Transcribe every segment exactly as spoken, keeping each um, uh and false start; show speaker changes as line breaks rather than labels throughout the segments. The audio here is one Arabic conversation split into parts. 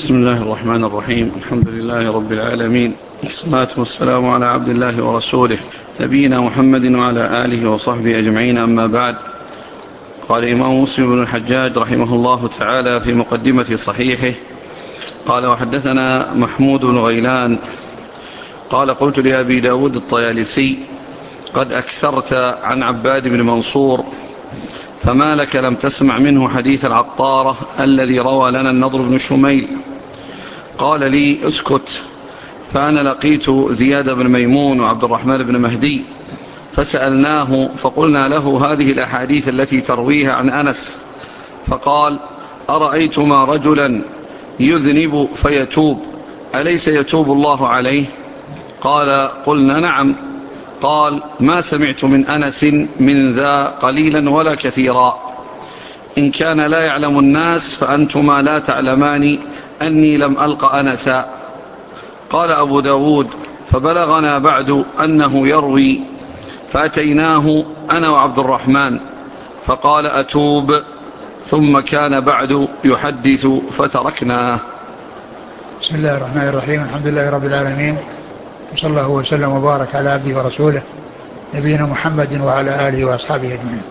بسم الله الرحمن الرحيم. الحمد لله رب العالمين، والصلاة والسلام على عبد الله ورسوله نبينا محمد وعلى آله وصحبه أجمعين، أما بعد. قال الإمام مسلم بن الحجاج رحمه الله تعالى في مقدمة صحيحه، قال: وحدثنا محمود بن غيلان قال: قلت لأبي داود الطيالسي: قد أكثرت عن عباد بن منصور، فما لك لم تسمع منه حديث العطارة الذي روى لنا النضر بن شميل؟ قال لي: اسكت. فأنا لقيت زياد بن ميمون وعبد الرحمن بن مهدي فسألناه فقلنا له: هذه الأحاديث التي ترويها عن أنس، فقال: أرأيتما رجلا يذنب فيتوب أليس يتوب الله عليه؟ قال: قلنا: نعم. قال: ما سمعت من أنس من ذا قليلا ولا كثيرا. إن كان لا يعلم الناس فأنتما لا تعلمان أني لم ألق أنسا. قال أبو داود: فبلغنا بعد أنه يروي، فأتيناه أنا وعبد الرحمن فقال: أتوب. ثم كان بعد يحدث فتركناه.
بسم الله الرحمن الرحيم. الحمد لله رب العالمين، وصلى الله وسلم وبارك على عبده ورسوله نبينا محمد وعلى آله وأصحابه أجمعين.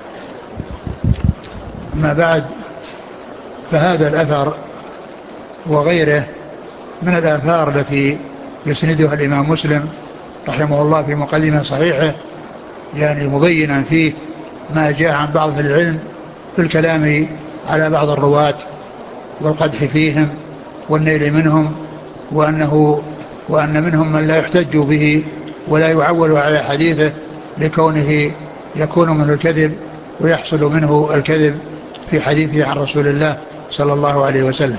أما بعد، فهذا الأثر وغيره من الآثار التي يسندها الإمام مسلم رحمه الله في مقدمة صحيحه، يعني مبينا فيه ما جاء عن بعض العلم في الكلام على بعض الرواة والقدح فيهم والنيل منهم، وأنه وأن منهم من لا يحتج به ولا يعول على حديثه لكونه يكون منه الكذب ويحصل منه الكذب في حديثه عن رسول الله صلى الله عليه وسلم.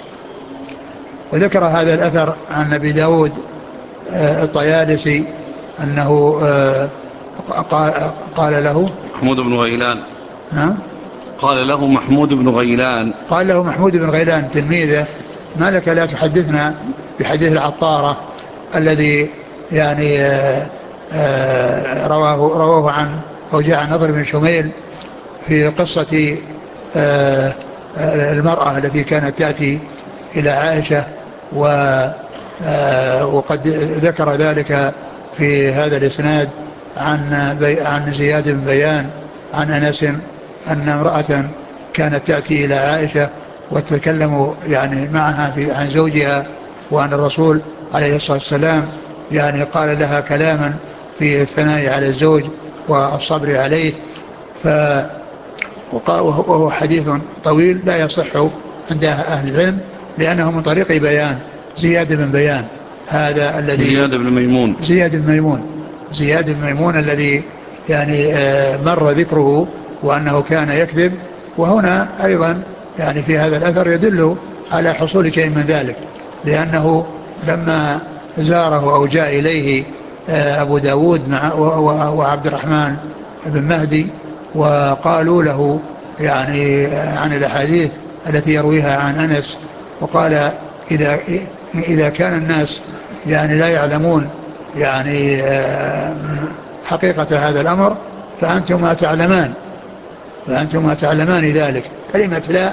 وذكر هذا الأثر عن أبي داود الطيالسي أنه قال له
محمود بن غيلان.
نعم.
قال له محمود بن غيلان
قال له محمود بن غيلان تلميذه: ما لك لا تحدثنا بحديث العطارة الذي يعني رواه رواه عن أو جاء عن نضر بن شميل في قصة المرأة التي كانت تأتي إلى عائشة، وقد ذكر ذلك في هذا الإسناد عن عن زياد بن بيان عن أنس أن امرأة كانت تأتي إلى عائشة وتتكلم يعني معها في عن زوجها، وأن الرسول عليه الصلاة والسلام يعني قال لها كلاما في الثناء على الزوج والصبر عليه، ف وهو حديث طويل لا يصح عند أهل العلم، لأنه من طريق بيان زياد بن بيان هذا الذي
زياد بن ميمون
زياد بن ميمون زياد بن ميمون الذي يعني مر ذكره وأنه كان يكذب. وهنا أيضا يعني في هذا الأثر يدل على حصول شيء من ذلك، لأنه لما زاره أو جاء إليه أبو داود مع وعبد الرحمن بن مهدي وقالوا له يعني عن الأحاديث التي يرويها عن أنس، وقال: إذا, إذا كان الناس يعني لا يعلمون يعني حقيقة هذا الأمر فأنتما تعلمان فأنتما تعلمان ذلك. كلمة لا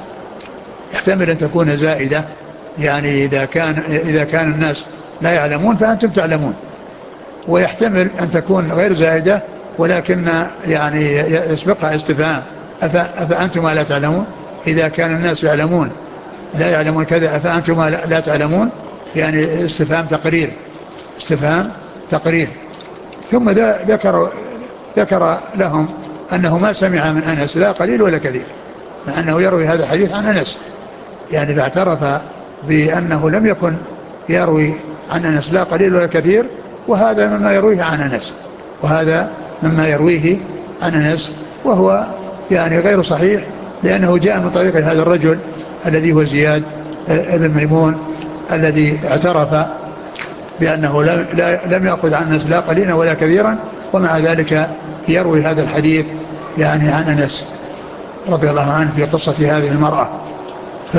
يحتمل أن تكون زائدة، يعني إذا كان, إذا كان الناس لا يعلمون فأنتم تعلمون، ويحتمل أن تكون غير زائدة ولكن يعني يسبقها استفهام: أفأنتما لا تعلمون؟ إذا كان الناس يعلمون لا يعلمون كذا أفأنتما لا تعلمون، يعني استفهام تقرير استفهام تقرير. ثم ذكر ذكر لهم أنه ما سمع من أنس لا قليل ولا كثير، مع أنه يروي هذا الحديث عن أنس، يعني فاعترف بأنه لم يكن يروي عن أنس لا قليل ولا كثير، وهذا مما يرويه عن أنس وهذا مما يرويه عن أنس وهو يعني غير صحيح، لأنه جاء من طريق هذا الرجل الذي هو زياد بن ميمون الذي اعترف بأنه لم يأخذ عن أنس لا قليلا ولا كثيرا، ومع ذلك يروي هذا الحديث يعني عن أنس رضي الله عنه في قصة هذه المرأة. ف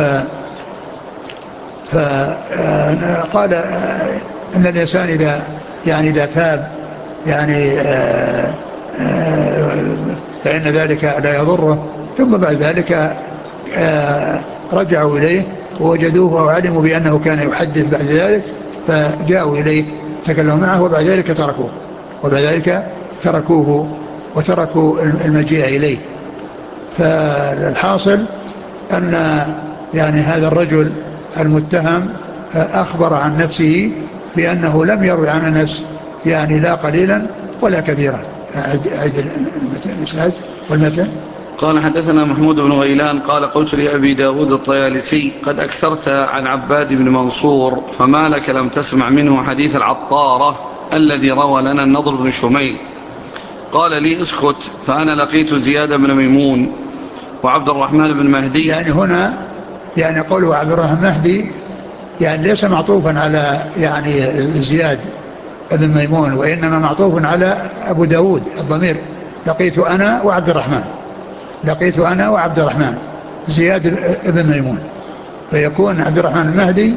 فقال أن الإنسان إذا يعني إذا تاب يعني فإن ذلك لا يضره، ثم بعد ذلك رجعوا إليه ووجدوه أو علموا بأنه كان يحدث بعد ذلك فجاءوا إليه تكلموا معه وبعد ذلك تركوه وبعد ذلك تركوه وتركوا المجيء إليه. فالحاصل أن يعني هذا الرجل المتهم أخبر عن نفسه بأنه لم يروي عن أنس يعني لا قليلا ولا كثيرا. أعد المساج والمتن.
قال حدثنا محمود بن غيلان قال قلت لأبي داود الطيالسي قد أكثرت عن عباد بن منصور فما لك لم تسمع منه حديث العطارة الذي روى لنا النضر بن شميل. قال لي اسكت فأنا لقيت زياد بن ميمون وعبد الرحمن بن مهدي.
يعني هنا يعني قوله عبد الرحمن مهدي يعني ليس معطوفا على يعني زياد بن ميمون وإنما معطوف على أبو داود الضمير لقيت أنا وعبد الرحمن لقيت أنا وعبد الرحمن زياد بن ميمون فيكون عبد الرحمن المهدي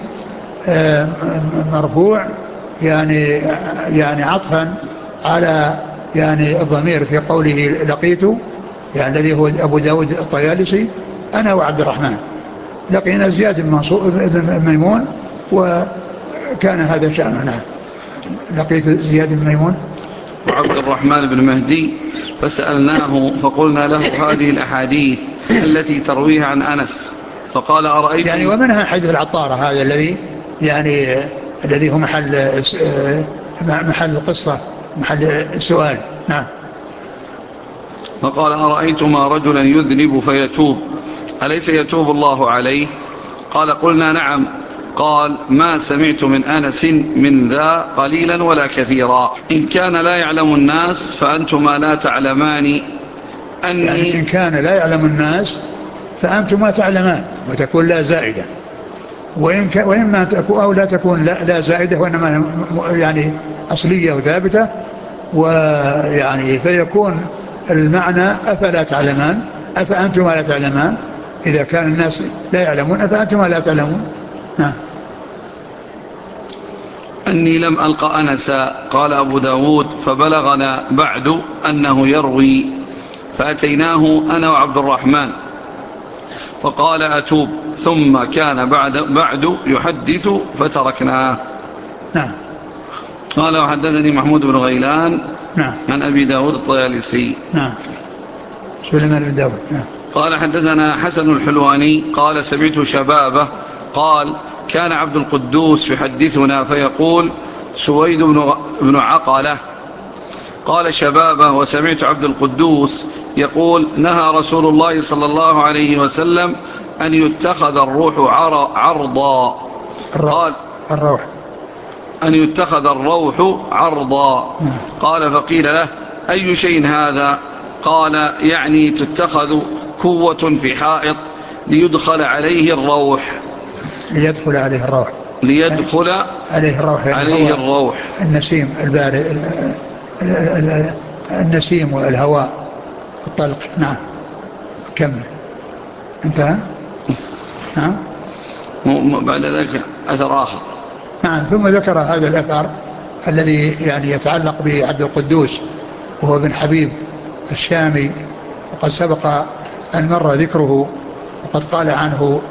مرفوع يعني يعني عطفا على يعني الضمير في قوله لقيت يعني الذي هو أبو داود الطيالسي أنا وعبد الرحمن لقينا زياد بن ميمون وكان هذا شأنه. نعم لقيت زياد بن ميمون
وعبد الرحمن بن مهدي فسألناه فقلنا له هذه الأحاديث التي ترويها عن أنس فقال أرأيت
يعني ومنها حديث العطارة هذا الذي يعني الذي هو محل محل القصة محل السؤال. نعم.
فقال أرأيتما رجلا يذنب فيتوب أليس يتوب الله عليه؟ قال قلنا نعم. قال ما سمعت من أنس من ذا قليلا ولا كثيرا إن كان لا يعلم الناس فأنتما لا تعلمان أني
يعني إن كان لا يعلم الناس فأنتما تعلمان وتكون لا زائدة وإن ك... وإما تكون أو لا تكون لا, لا زائدة وإنما يعني أصلية وثابتة ويعني فيكون المعنى أفلا تعلمان أفأنتما لا تعلمان إذا كان الناس لا يعلمون أفأنتما لا تعلمون. نعم.
أني لم ألقى أنسا. قال أبو داود فبلغنا بعد أنه يروي فأتيناه أنا وعبد الرحمن وقال أتوب ثم كان بعد, بعد يحدث فتركناه.
نعم.
قال وحدثني محمود بن غيلان
نعم.
عن أبي داود الطيالسي.
نعم. سليمان بن داود. نعم.
قال حدثنا حسن الحلواني قال سمعت شبابه قال كان عبد القدوس يحدثنا فيقول سويد بن عقلة. قال شبابه وسمعت عبد القدوس يقول نهى رسول الله صلى الله عليه وسلم أن يتخذ الروح عرضا. قال
الروح
أن يتخذ الروح عرضا. قال فقيل له أي شيء هذا؟ قال يعني تتخذ كوة في حائط ليدخل عليه الروح
ليدخل عليه الروح
ليدخل
عليه الروح يعني
عليه الروح
النسيم البارد النسيم والهواء الطلق. نعم. كمل انتهى. نعم.
بعد ذلك أثر آخر.
نعم. ثم ذكر هذا الأثر الذي يعني يتعلق بعبد القدوس وهو ابن حبيب الشامي وقد سبق أن مر ذكره وقد قال عنه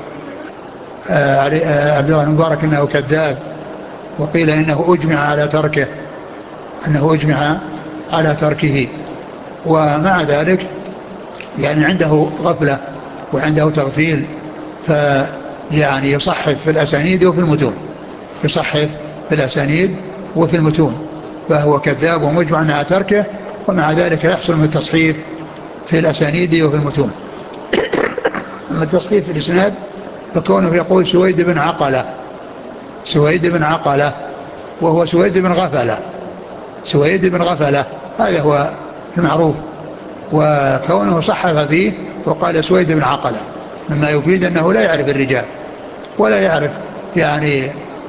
عبد الله المبارك أنه كذاب وقيل إنه أجمع على تركه أنه أجمع على تركه ومع ذلك يعني عنده غفلة وعنده تغفيل فيعني يصحف في الأسانيد وفي المتون يصحف في الأسانيد وفي المتون فهو كذاب ومجمع على تركه ومع ذلك يحصل من التصحيف في الأسانيد وفي المتون. أما التصحيف في الإسناد فكونه يقول سويد بن عقلة سويد بن عقلة وهو سويد بن غفلة سويد بن غفلة هذا هو المعروف وكونه صحف فيه وقال سويد بن عقلة مما يفيد أنه لا يعرف الرجال ولا يعرف يعني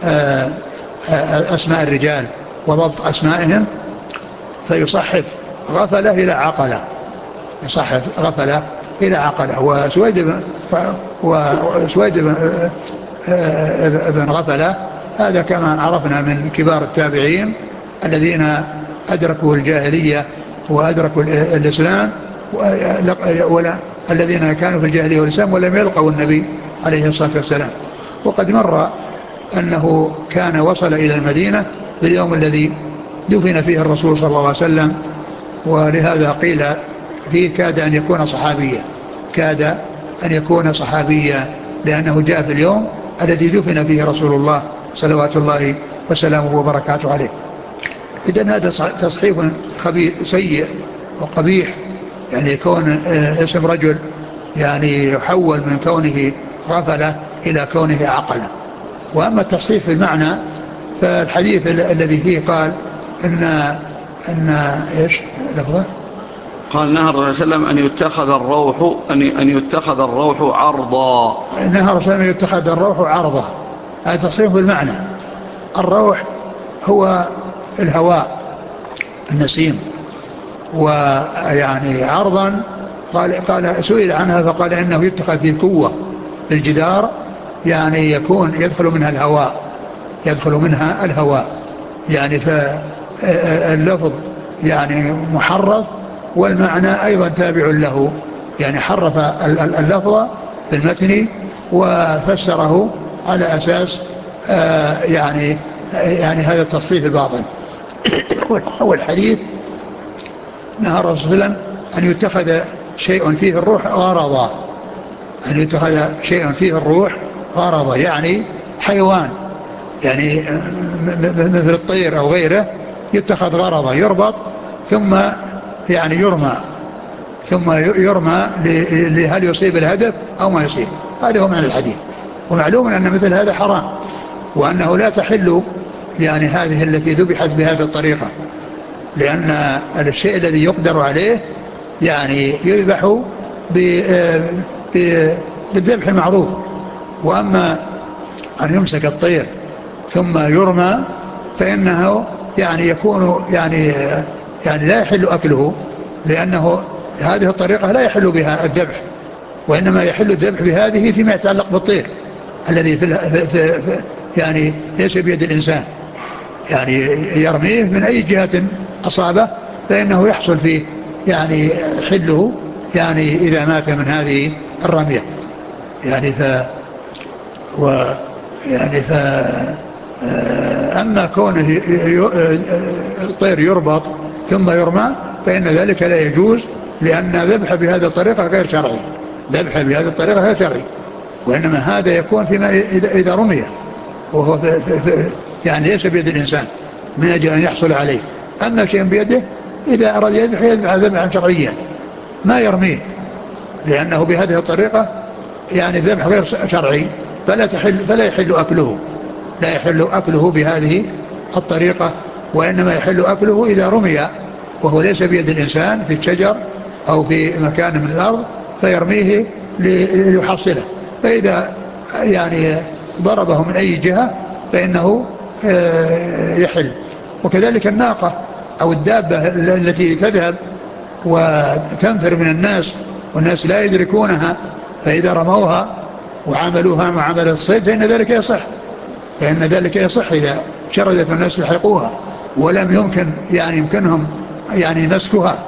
أسماء الرجال وضبط أسمائهم فيصحف غفلة إلى عقلة يصحف غفلة إلى عقلة وسويد بن وسويد بن ابن غفلة هذا كما عرفنا من كبار التابعين الذين أدركوا الجاهلية وأدركوا الإسلام ولا الذين كانوا في الجاهلية والإسلام ولم يلقوا النبي عليه الصلاة والسلام وقد مر أنه كان وصل إلى المدينة في اليوم الذي دفن فيه الرسول صلى الله عليه وسلم، ولهذا قيل فيه كاد أن يكون صحابيا، كاد أن يكون صحابيا لأنه جاء في اليوم الذي دفن فيه رسول الله صلوات الله وسلامه وبركاته عليه. إذن هذا تصحيف سيء وقبيح، يعني يكون اسم رجل يعني يحول من كونه غفلة إلى كونه عقلة. وأما التصحيف في المعنى فالحديث الذي فيه قال إن أن إيش لفظه؟
قال نهى الرسول صلى الله عليه وسلم أن يتخذ الروح أن أن يتخذ الروح عرضا.
نهى الرسول أن يتخذ الروح عرضا، هذا تصحيح بالمعنى. الروح هو الهواء النسيم، ويعني عرضا قال قال سئل عنها فقال إنه يتخذ في قوة في الجدار، يعني يكون يدخل منها الهواء يدخل منها الهواء يعني فاللفظ يعني محرف والمعنى أيضا تابع له، يعني حرف اللفظ في المتن وفسره على أساس آه يعني يعني هذا التصحيف الباطل. هو الحديث نهى الرسول صلى الله عليه وسلم أن يتخذ شيء فيه الروح غرضا، أن يتخذ شيء فيه الروح غرضا يعني حيوان، يعني مثل الطير أو غيره يتخذ غرضا، يربط ثم يعني يرمى ثم يرمى لهل يصيب الهدف أو ما يصيب. هذا هو معنى الحديث. ومعلوم أن مثل هذا حرام، وأنه لا تحل يعني هذه التي ذبحت بهذه الطريقة، لأن الشيء الذي يقدر عليه يعني يذبح بالذبح المعروف. وأما أن يمسك الطير ثم يرمى فإنه يعني يكون يعني يعني لا يحل أكله، لأنه هذه الطريقة لا يحل بها الذبح، وإنما يحل الذبح بهذه فيما يتعلق بالطير الذي في في في يعني ليس بيد الإنسان، يعني يرميه من أي جهة أصابه فإنه يحصل فيه يعني حله، يعني إذا مات من هذه الرمية. يعني ف و يعني ف أما كونه الطير يربط ثم يرمى فإن ذلك لا يجوز، لأن ذبح بهذه الطريقة غير شرعي، ذبح بهذه الطريقة غير شرعي، وإنما هذا يكون فيما إذا رمي وهو في في يعني ليس بيد الإنسان من أجل أن يحصل عليه. أما شيء بيده إذا أراد يذبح يذبح ذبحا شرعيا ما يرميه، لأنه بهذه الطريقة يعني الذبح غير شرعي، فلا تحل فلا يحل أكله لا يحل أكله بهذه الطريقة، وإنما يحل أكله إذا رمي وهو ليس بيد الإنسان في الشجر أو في مكان من الأرض فيرميه ليحصله، فإذا يعني ضربه من أي جهة فإنه يحل. وكذلك الناقة أو الدابة التي تذهب وتنفر من الناس والناس لا يدركونها، فإذا رموها وعملوها معاملة الصيد فإن ذلك يصح فإن ذلك يصح إذا شردت الناس يحرقوها ولم يمكن يعني يمكنهم يعني مسكها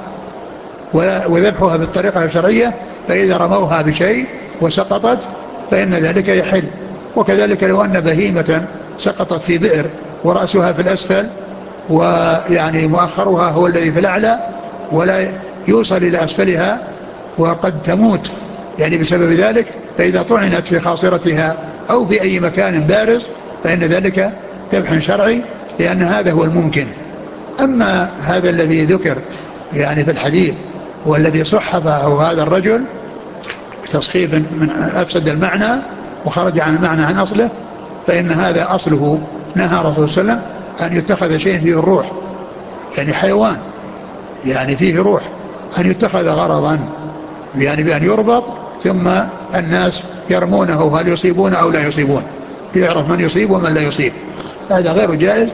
وذبحها بالطريقة الشرعية، فإذا رموها بشيء وسقطت فإن ذلك يحل. وكذلك لو أن بهيمة سقطت في بئر ورأسها في الأسفل ويعني مؤخرها هو الذي في الأعلى ولا يوصل إلى أسفلها وقد تموت يعني بسبب ذلك، فإذا طعنت في خاصرتها أو في أي مكان بارز فإن ذلك ذبح شرعي، لأن هذا هو الممكن. أما هذا الذي ذكر يعني في الحديث والذي صحفه هذا الرجل تصحيفا من أفسد المعنى وخرج عن المعنى عن أصله، فإن هذا أصله نهى رسول صلى الله عليه وسلم أن يتخذ شيء فيه الروح، يعني حيوان يعني فيه روح، أن يتخذ غرضا يعني بأن يربط ثم الناس يرمونه هل يصيبون أو لا يصيبون، يعرف من يصيب ومن لا يصيب، هذا غير جائز.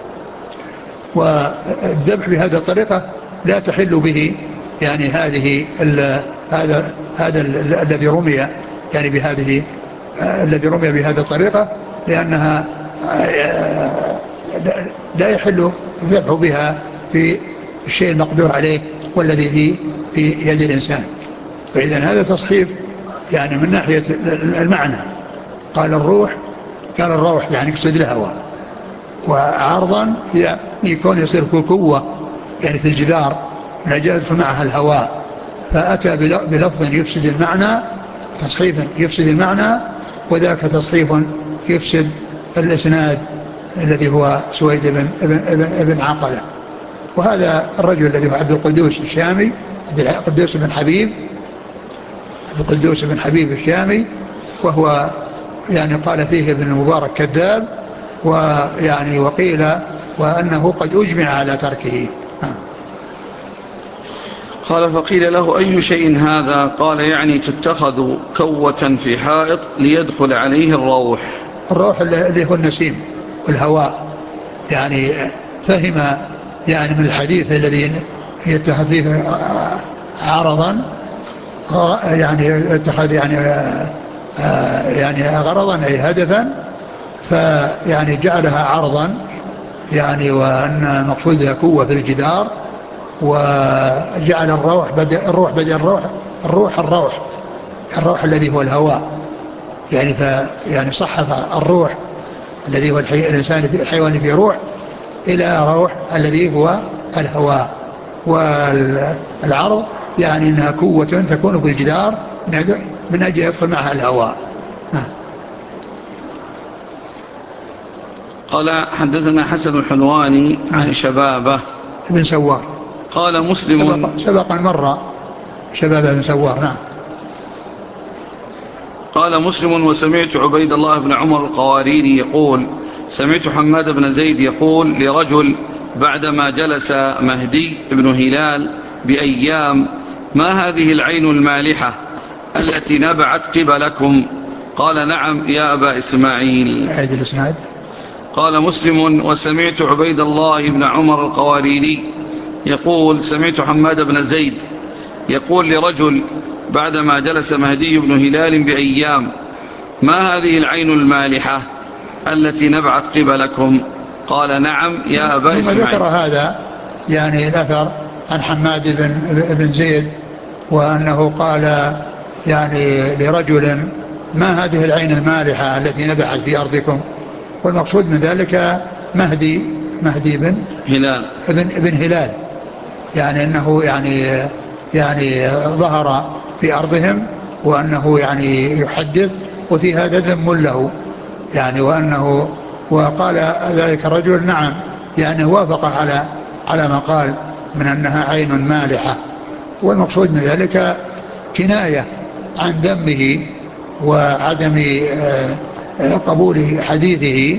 والذبح بهذه الطريقة لا تحل به يعني هذه هذا هذا الذي رمي يعني بهذه الذي رمي بهذه الطريقة، لأنها لا يحل الذبح بها في الشيء المقدور عليه والذي في في يد الإنسان. فإذا هذا تصحيف يعني من ناحية المعنى. قال الروح قال الروح يعني يقصد الهواء، وعرضا يكون يصير كوكوة يعني في الجدار من أجل يدخل معها الهواء، فأتى بلفظ يفسد المعنى، تصحيفا يفسد المعنى، وذاك تصحيف يفسد الإسناد الذي هو سويد بن, ابن, ابن عقلة. وهذا الرجل الذي هو عبد القدوس الشامي، عبد القدوس بن حبيب عبد القدوس بن حبيب الشامي، وهو يعني قال فيه ابن المبارك كذاب، ويعني وقيل وأنه قد أجمع على تركه.
قال فقيل له أي شيء هذا؟ قال يعني تتخذ كوة في حائط ليدخل عليه الروح.
الروح اللي هو النسيم والهواء، يعني فهم يعني من الحديث الذي يتخذ فيه عرضا، يعني اتخذ يعني يعني غرضا أي هدفا، فيعني جعلها عرضا يعني، وأن المقصود بها قوة في الجدار، وجعل الروح بدل الروح بدل الروح الروح الروح الروح الذي هو الهواء، يعني ف يعني صحف الروح الذي هو الحي... الإنسان في الحيوان فيه روح إلى روح الذي هو الهواء. والعرض يعني أنها قوة تكون في الجدار من أجل يدخل معها الهواء.
قال حدثنا حسن الحلواني عن شبابه
بن سوار
قال مسلم
سبق مرة شبابه بن سوار. نعم.
قال مسلم وسمعت عبيد الله بن عمر القواريري يقول سمعت حماد بن زيد يقول لرجل بعدما جلس مهدي بن هلال بأيام ما هذه العين المالحة التي نبعت قبلكم؟ قال نعم يا أبا إسماعيل.
أعيد الإسناد.
قال مسلم وسمعت عبيد الله بن عمر القواريري يقول سمعت حماد بن زيد يقول لرجل بعدما جلس مهدي بن هلال بأيام ما هذه العين المالحة التي نبعت قبلكم؟ قال نعم يا أبا إسماعيل.
ثم ذكر هذا يعني الأثر عن حماد بن, بن زيد، وأنه قال يعني لرجل ما هذه العين المالحة التي نبعت في أرضكم، والمقصود من ذلك مهدي مهدي بن
هلال
ابن, ابن هلال، يعني أنه يعني يعني ظهر في أرضهم، وأنه يعني يحدث وفي هذا ذم له يعني، وأنه وقال ذلك الرجل نعم يعني وافق على على ما قال من أنها عين مالحة، والمقصود من ذلك كناية عن ذمه وعدم قبول حديثه،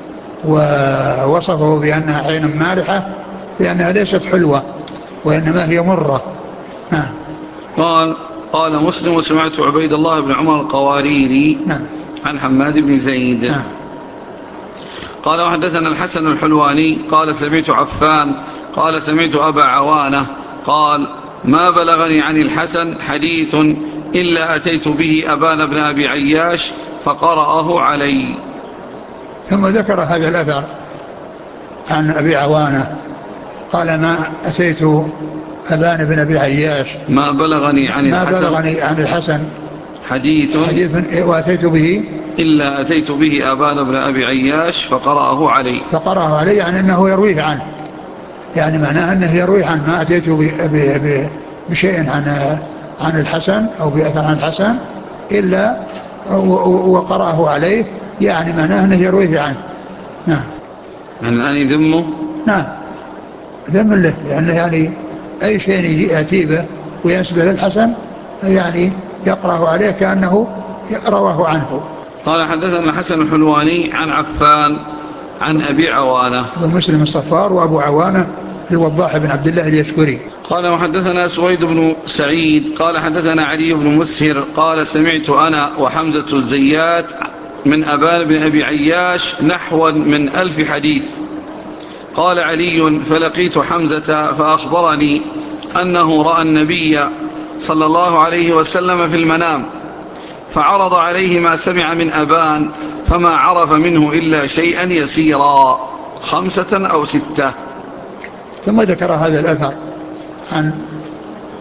ووصفه بأنها عين مالحة لأنها ليست حلوة وإنما هي مرة. نعم.
قال قال مسلم وسمعت عبيد الله بن عمر القواريري
نعم.
عن حماد بن زيد.
نعم.
قال وحدثنا الحسن الحلواني قال سمعت عفان قال سمعت أبا عوانة قال ما بلغني عن الحسن حديث إلا أتيت به أبان بن أبي عياش فقرأه علي.
ثم ذكر هذا الأثر عن أبي عوانة قال ما أتيت أبان بن أبي عياش
ما بلغني عن
ما
الحسن
بلغني عن الحسن
حديث,
حديث وأتيت به
إلا أتيت به أبان بن أبي عياش فقرأه علي.
فقرأه علي يعني أنه يرويه عنه، يعني معناه أنه يرويه عنه، ما أتيت بشيء عن عن الحسن أو بأثر عن الحسن إلا وقرأه عليه، يعني معناه أنه يرويه عنه. نعم.
يعني أن يذمه.
نعم ذم له، لأنه يعني أي شيء يجي يأتي به وينسبه للحسن يعني يقرأه عليه كأنه رواه عنه.
قال حدثنا الحسن الحلواني عن عفان عن أبي عوانة
ومسلم الصفار وأبو عوانة الوضاح بن عبد الله اليشكري.
قال وحدثنا سويد بن سعيد قال حدثنا علي بن مسهر قال سمعت أنا وحمزة الزيات من أبان بن أبي عياش نحو من ألف حديث. قال علي فلقيت حمزة فأخبرني أنه رأى النبي صلى الله عليه وسلم في المنام فعرض عليه ما سمع من أبان فما عرف منه إلا شيئا يسيرا خمسة أو ستة.
ثم ذكر هذا الأثر عن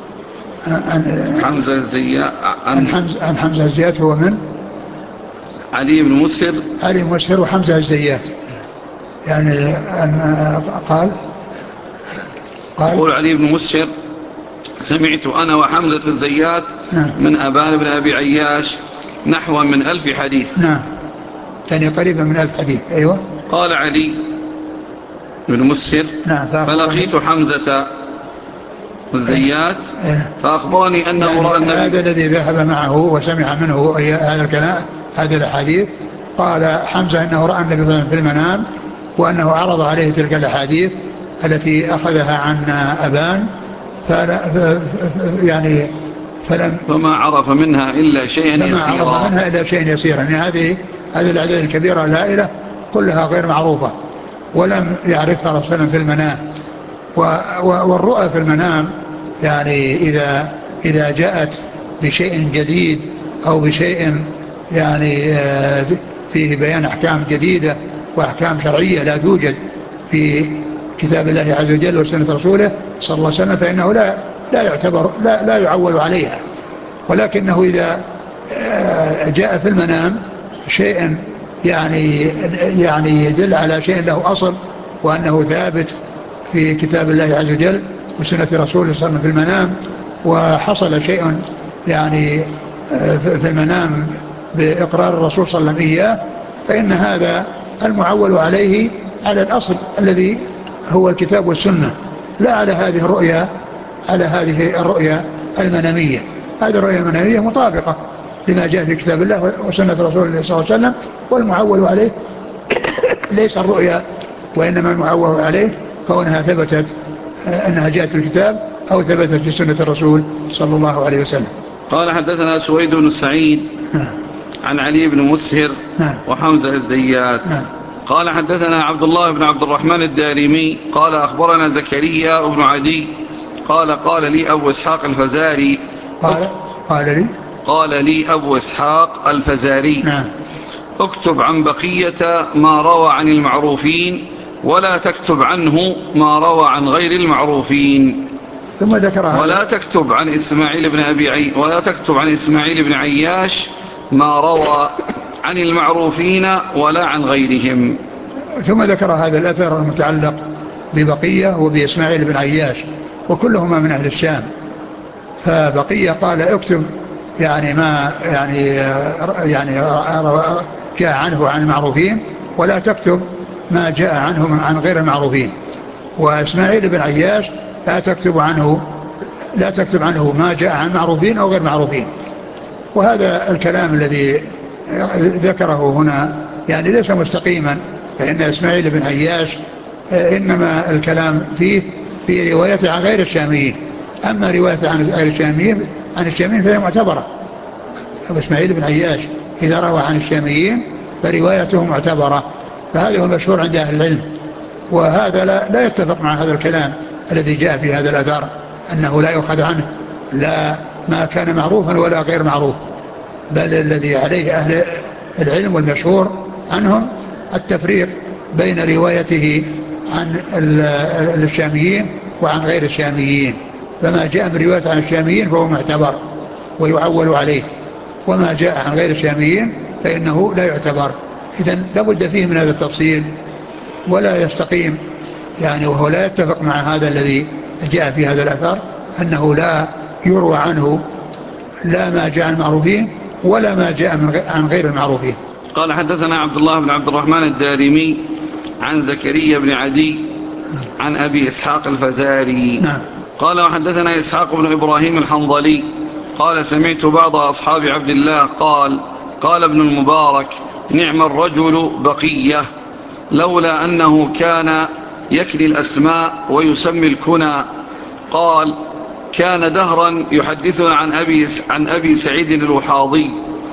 عن
حمزة الزيات
عن, عن حمزة, عن حمزة الزيات هو من
علي بن مسهر
علي بن مسهر وحمزة الزيات. يعني أن قال قال
يقول علي بن مسهر سمعت أنا وحمزة الزيات
نعم
من أبان بن أبي عياش نحو من ألف حديث.
نعم يعني قريبا من ألف حديث. أيوة.
قال علي بن مسهر
نعم
فلقيت حمزة الزيات فأخبرني أنه
يعني
رأى النبي.
هذا الذي ذهب معه وسمع منه هذا الكلام هذا الحديث قال حمزة أنه رأى النبي في المنام وأنه عرض عليه تلك الأحاديث التي أخذها عن أبان فلا يعني فلم
فما عرف منها إلا شيئا
فما
يسيرا.
عرف منها إلا شيئا يسيرا. يعني هذه هذه الأعداد الكبيرة الهائلة كلها غير معروفة ولم يعرفها رسول الله في المنام. والرؤى في المنام يعني إذا إذا جاءت بشيء جديد أو بشيء يعني فيه بيان أحكام جديدة وأحكام شرعية لا توجد في كتاب الله عز وجل وسنة رسوله صلى الله عليه وسلم فإنه لا لا يعتبر لا, لا يعول عليها. ولكنه إذا جاء في المنام شيء يعني يعني يدل على شيء له أصل وأنه ثابت في كتاب الله عز وجل وسنة رسوله صلى الله عليه وسلم في المنام وحصل شيء يعني في المنام بإقرار الرسول صلى الله عليه وسلم إياه فإن هذا المعول عليه على الأصل الذي هو الكتاب والسنة لا على هذه الرؤيا على هذه الرؤيا المنامية. هذه الرؤيا المنامية مطابقة لما جاء في كتاب الله وسنة رسول الله صلى الله عليه وسلم والمعول عليه ليس الرؤيا وإنما المعول عليه كونها ثبتت أنها جاءت في الكتاب أو ثبتت في سنة الرسول صلى الله عليه وسلم.
قال حدثنا سويد بن سعيد عن علي بن مسهر وحمزة الزيات قال حدثنا عبد الله بن عبد الرحمن الدارمي قال أخبرنا زكريا بن عدي قال قال لي أبو إسحاق الفزاري
قال قال لي
قال لي أبو إسحاق الفزاري
نعم
اكتب عن بقية ما روى عن المعروفين ولا تكتب عنه ما روى عن غير المعروفين.
ثم ذكر
ولا تكتب عن إسماعيل بن أبي عي ولا تكتب عن إسماعيل بن عياش ما روى عن المعروفين ولا عن غيرهم.
ثم ذكر هذا الأثر المتعلق ببقية وبإسماعيل بن عياش وكلهما من أهل الشام. فبقية قال اكتب يعني ما يعني يعني جاء عنه عن المعروفين ولا تكتب ما جاء عنه عن غير المعروفين. وإسماعيل بن عياش لا تكتب عنه لا تكتب عنه ما جاء عن معروفين أو غير معروفين. وهذا الكلام الذي ذكره هنا يعني ليس مستقيما فإن إسماعيل بن عياش إنما الكلام فيه في روايته عن غير الشاميين. أما روايته عن غير الشاميين عن الشاميين فهي معتبرة. أبو إسماعيل بن عياش إذا روى عن الشاميين فروايته معتبرة. فهذا هو المشهور عند أهل العلم. وهذا لا, لا يتفق مع هذا الكلام الذي جاء في هذا الأثر أنه لا يؤخذ عنه لا ما كان معروفا ولا غير معروف بل الذي عليه أهل العلم والمشهور عنهم التفريق بين روايته عن الشاميين وعن غير الشاميين. فما جاء من رواية عن الشاميين فهو معتبر ويعول عليه وما جاء عن غير الشاميين فإنه لا يعتبر. إذن لابد فيه من هذا التفصيل ولا يستقيم يعني وهو لا يتفق مع هذا الذي جاء في هذا الأثر أنه لا يروى عنه لا ما جاء عن المعروفين ولا ما جاء عن غير المعروفين.
قال حدثنا عبد الله بن عبد الرحمن الدارمي عن زكريا بن عدي عن أبي إسحاق الفزاري
نعم.
قال وحدثنا إسحاق بن إبراهيم الحنظلي قال سمعت بعض أصحاب عبد الله قال قال ابن المبارك نعم الرجل بقية لولا أنه كان يكني الأسماء ويسمي الكنى. قال كان دهرا يحدثنا عن أبي, عن أبي سعيد الوحاضي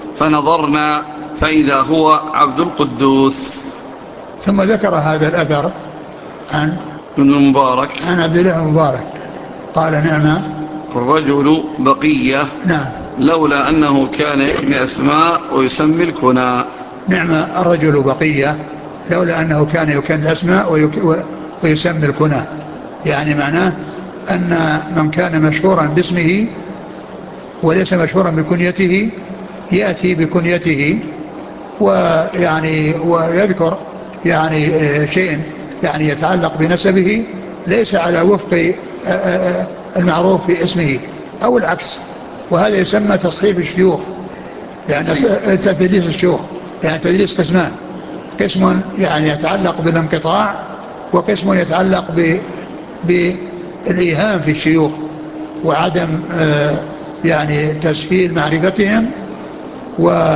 فنظرنا فإذا هو عبد القدوس.
ثم ذكر هذا الأثر عن
ابن المبارك
عن عبد الله المبارك قال نعم
الرجل بقية
نعم
لولا أنه كان يكني أسماء ويسمي الكنى.
نعم الرجل بقية لولا أنه كان يكني الأسماء ويسمي الكنى. يعني معناه أن من كان مشهورا باسمه وليس مشهورا بكنيته يأتي بكنيته ويعني ويذكر يعني شيء يعني يتعلق بنسبه ليس على وفق المعروف في اسمه أو العكس، وهذا يسمى تصحيف الشيوخ، لأن يعني تدليس الشيوخ يعني تدليس قسمان، قسم يعني يتعلق بالانقطاع، وقسم يتعلق بالإيهام في الشيوخ وعدم يعني تسهيل معرفتهم. و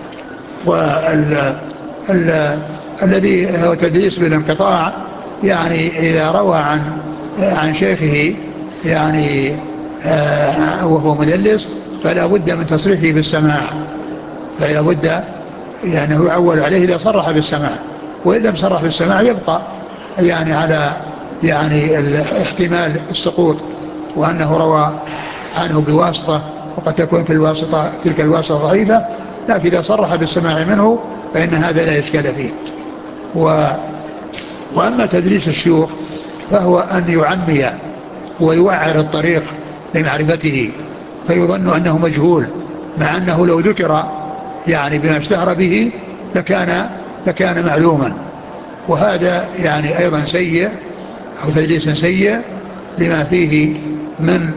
والذي هو تدليس بالانقطاع يعني إذا روى عن عن شيخه يعني آه وهو مدلس فلا بد من تصريحه بالسماع، فلا بد يعني هو يعول عليه إذا صرح بالسماع، وإن لم صرح بالسماع يبقى يعني على يعني احتمال السقوط، وأنه روى عنه بواسطة وقد تكون في الواسطة تلك الواسطة ضعيفة، لكن إذا صرح بالسماع منه فإن هذا لا إشكال فيه. و وأما تدريس الشيوخ فهو أن يعمي ويوعر الطريق لمعرفته، فيظن أنه مجهول، مع أنه لو ذكر يعني بما اشتهر به لكان لكان معلوما. وهذا يعني أيضا سيء أو تدريس سيء لما فيه من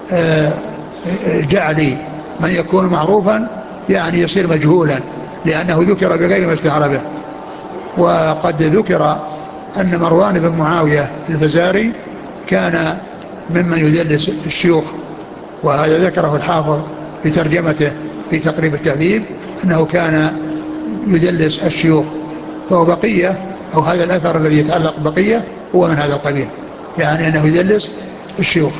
جعل من يكون معروفا يعني يصير مجهولا لأنه ذكر بغير ما اشتهر به. وقد ذكر أن مروان بن معاوية الفزاري كان ممن يدلس الشيوخ، وهذا ذكره الحافظ في ترجمته في تقريب التهذيب أنه كان يدلس الشيوخ. فهو بقية أو هذا الأثر الذي يتعلق بقية هو من هذا القبيل، يعني أنه يدلس الشيوخ.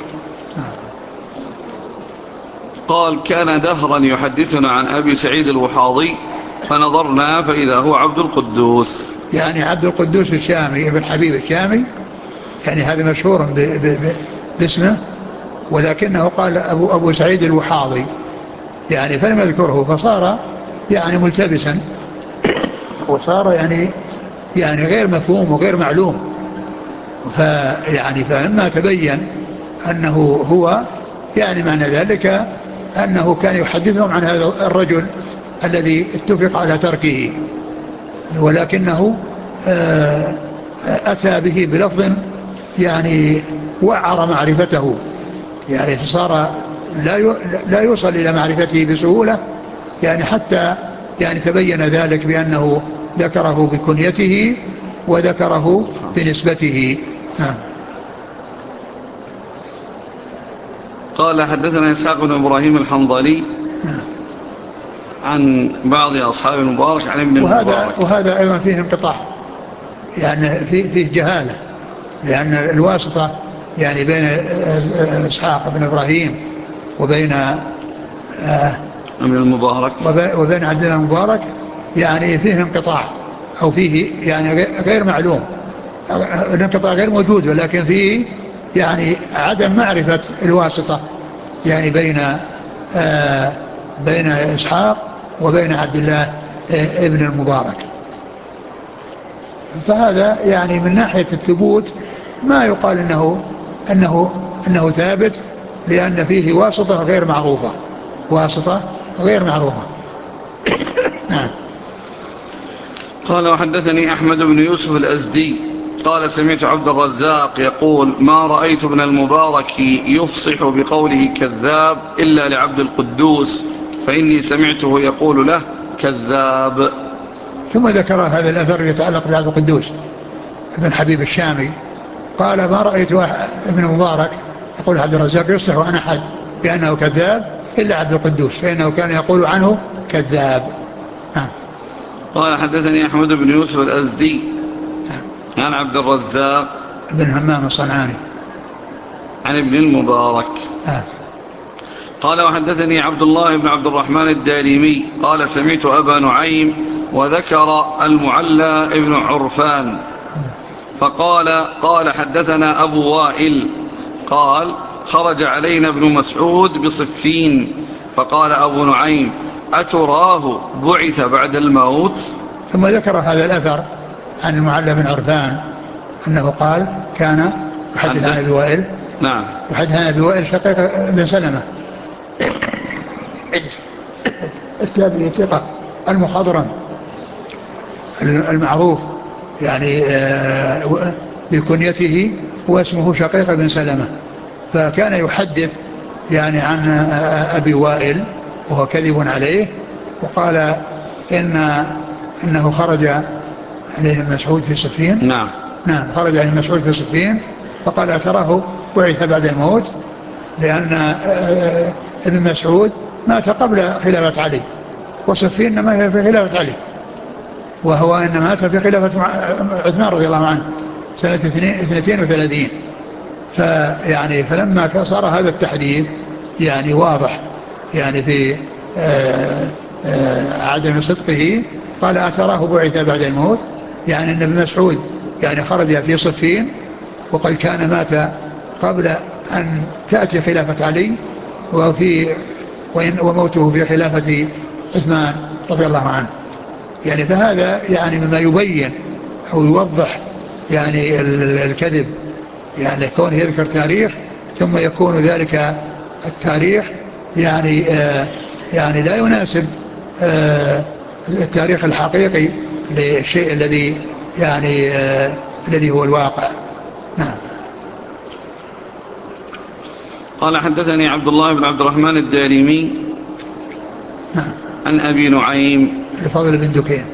قال كان دهرا يحدثنا عن أبي سعيد الوحاضي فنظرنا فإذا هو عبد القدوس،
يعني عبد القدوس الشامي ابن حبيب الشامي، يعني هذا مشهور ب ب ب باسمه، ولكنه قال أبو, أبو سعيد الوحاضي يعني فلم يذكره، فصار يعني ملتبسا وصار يعني يعني غير مفهوم وغير معلوم. فيعني فلما تبين أنه هو يعني معنى ذلك أنه كان يحدثهم عن هذا الرجل الذي اتفق على تركه، ولكنه أتى به بلفظ يعني وعر معرفته، يعني صار لا لا يوصل إلى معرفته بسهولة، يعني حتى يعني تبين ذلك بأنه ذكره بكنيته وذكره بنسبته.
قال حدثنا إسحاق بن إبراهيم الحنظلي عن بعض أصحاب المبارك عن ابن
وهذا
المبارك.
وهذا أيضا فيه انقطاع، يعني فيه, فيه جهالة، لأن الواسطة يعني بين إسحاق بن إبراهيم وبين
ابن المبارك
وبين عبد الله المبارك يعني فيه انقطاع أو فيه يعني غير معلوم، الانقطاع غير موجود، ولكن فيه يعني عدم معرفة الواسطة يعني بين آه بين إسحاق وبين عبد الله آه ابن المبارك. فهذا يعني من ناحية الثبوت ما يقال إنه أنه أنه ثابت، لأن فيه واسطة غير معروفة، واسطة غير معروفة. نعم.
قال وحدثني أحمد بن يوسف الأزدي قال سمعت عبد الرزاق يقول ما رأيت ابن المبارك يفصح بقوله كذاب إلا لعبد القدوس فإني سمعته يقول له كذاب.
ثم ذكر هذا الأثر يتعلق بعبد القدوس ابن حبيب الشامي، قال ما رأيت ابن المبارك يقول عبد الرزاق يصلح عن أحد بأنه كذاب إلا عبد القدوس فإنه كان يقول عنه كذاب. ها.
قال حدثني أحمد بن يوسف الأزدي عن عبد الرزاق
بن همام الصنعاني
عن ابن المبارك.
ها.
قال وحدثني عبد الله بن عبد الرحمن الدارمي قال سمعت أبا نعيم وذكر المعلى ابن عرفان فقال قال حدثنا أبو وائل قال خرج علينا ابن مسعود بصفين فقال أبو نعيم أتراه بعث بعد الموت.
ثم ذكر هذا الأثر عن المعلى بن عرفان أنه قال كان يحدث عن أبي وائل.
نعم.
يحدث عن أبي وائل شقيق بن سلمة التابعي ثقة المخضرم المعروف يعني بكنيته واسمه شقيق بن سلمة، فكان يحدث يعني عن أبي وائل وهو كذب عليه، وقال إن إنه خرج عليه مسعود في صفين.
نعم
نعم خرج عليه مسعود في صفين، فقال أتراه بعث بعد الموت، لأن ابن مسعود مات قبل خلافة علي، وصفين إنما هي في خلافة علي، وهو إنما مات في خلافة عثمان رضي الله عنه سنة اثنتين وثلاثين. فيعني فلما صار هذا التحديث يعني واضح يعني في آآ آآ عدم صدقه، قال أتراه بعث بعد الموت، يعني أن ابن مسعود يعني خرج في صفين، وقد كان مات قبل أن تأتي خلافة علي، وفي وموته في خلافة عثمان رضي الله عنه. يعني فهذا يعني مما يبين أو يوضح يعني الكذب، يعني كونه يذكر تاريخ ثم يكون ذلك التاريخ يعني آه يعني لا يناسب آه التاريخ الحقيقي للشيء الذي يعني آه الذي هو الواقع. نعم.
قال حدثني عبد الله بن عبد الرحمن الدارمي
نعم
عن أبي نعيم
الفضل بن دكين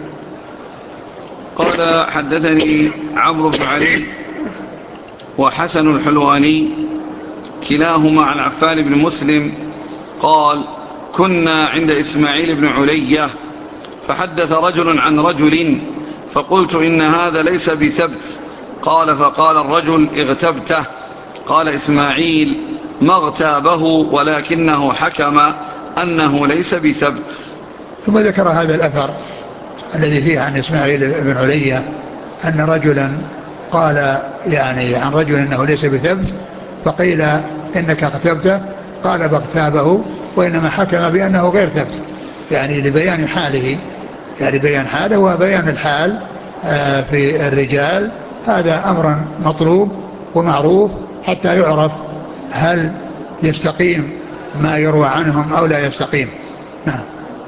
قال حدثني عمرو بن علي وحسن الحلواني كلاهما عن عفان بن مسلم قال كنا عند إسماعيل بن علية فحدث رجل عن رجل فقلت إن هذا ليس بثبت، قال فقال الرجل اغتبته، قال إسماعيل ما اغتابه ولكنه حكم أنه ليس بثبت.
ثم ذكر هذا الأثر الذي فيه عن إسماعيل بن علية أن رجلا قال يعني عن رجل أنه ليس بثبت، فقيل إنك اغتبته، قال باغتابه وإنما حكم بأنه غير ثبت، يعني لبيان حاله، يعني بيان حاله وبيان الحال في الرجال، هذا أمر مطلوب ومعروف حتى يعرف هل يستقيم ما يروى عنهم أو لا يستقيم. نعم.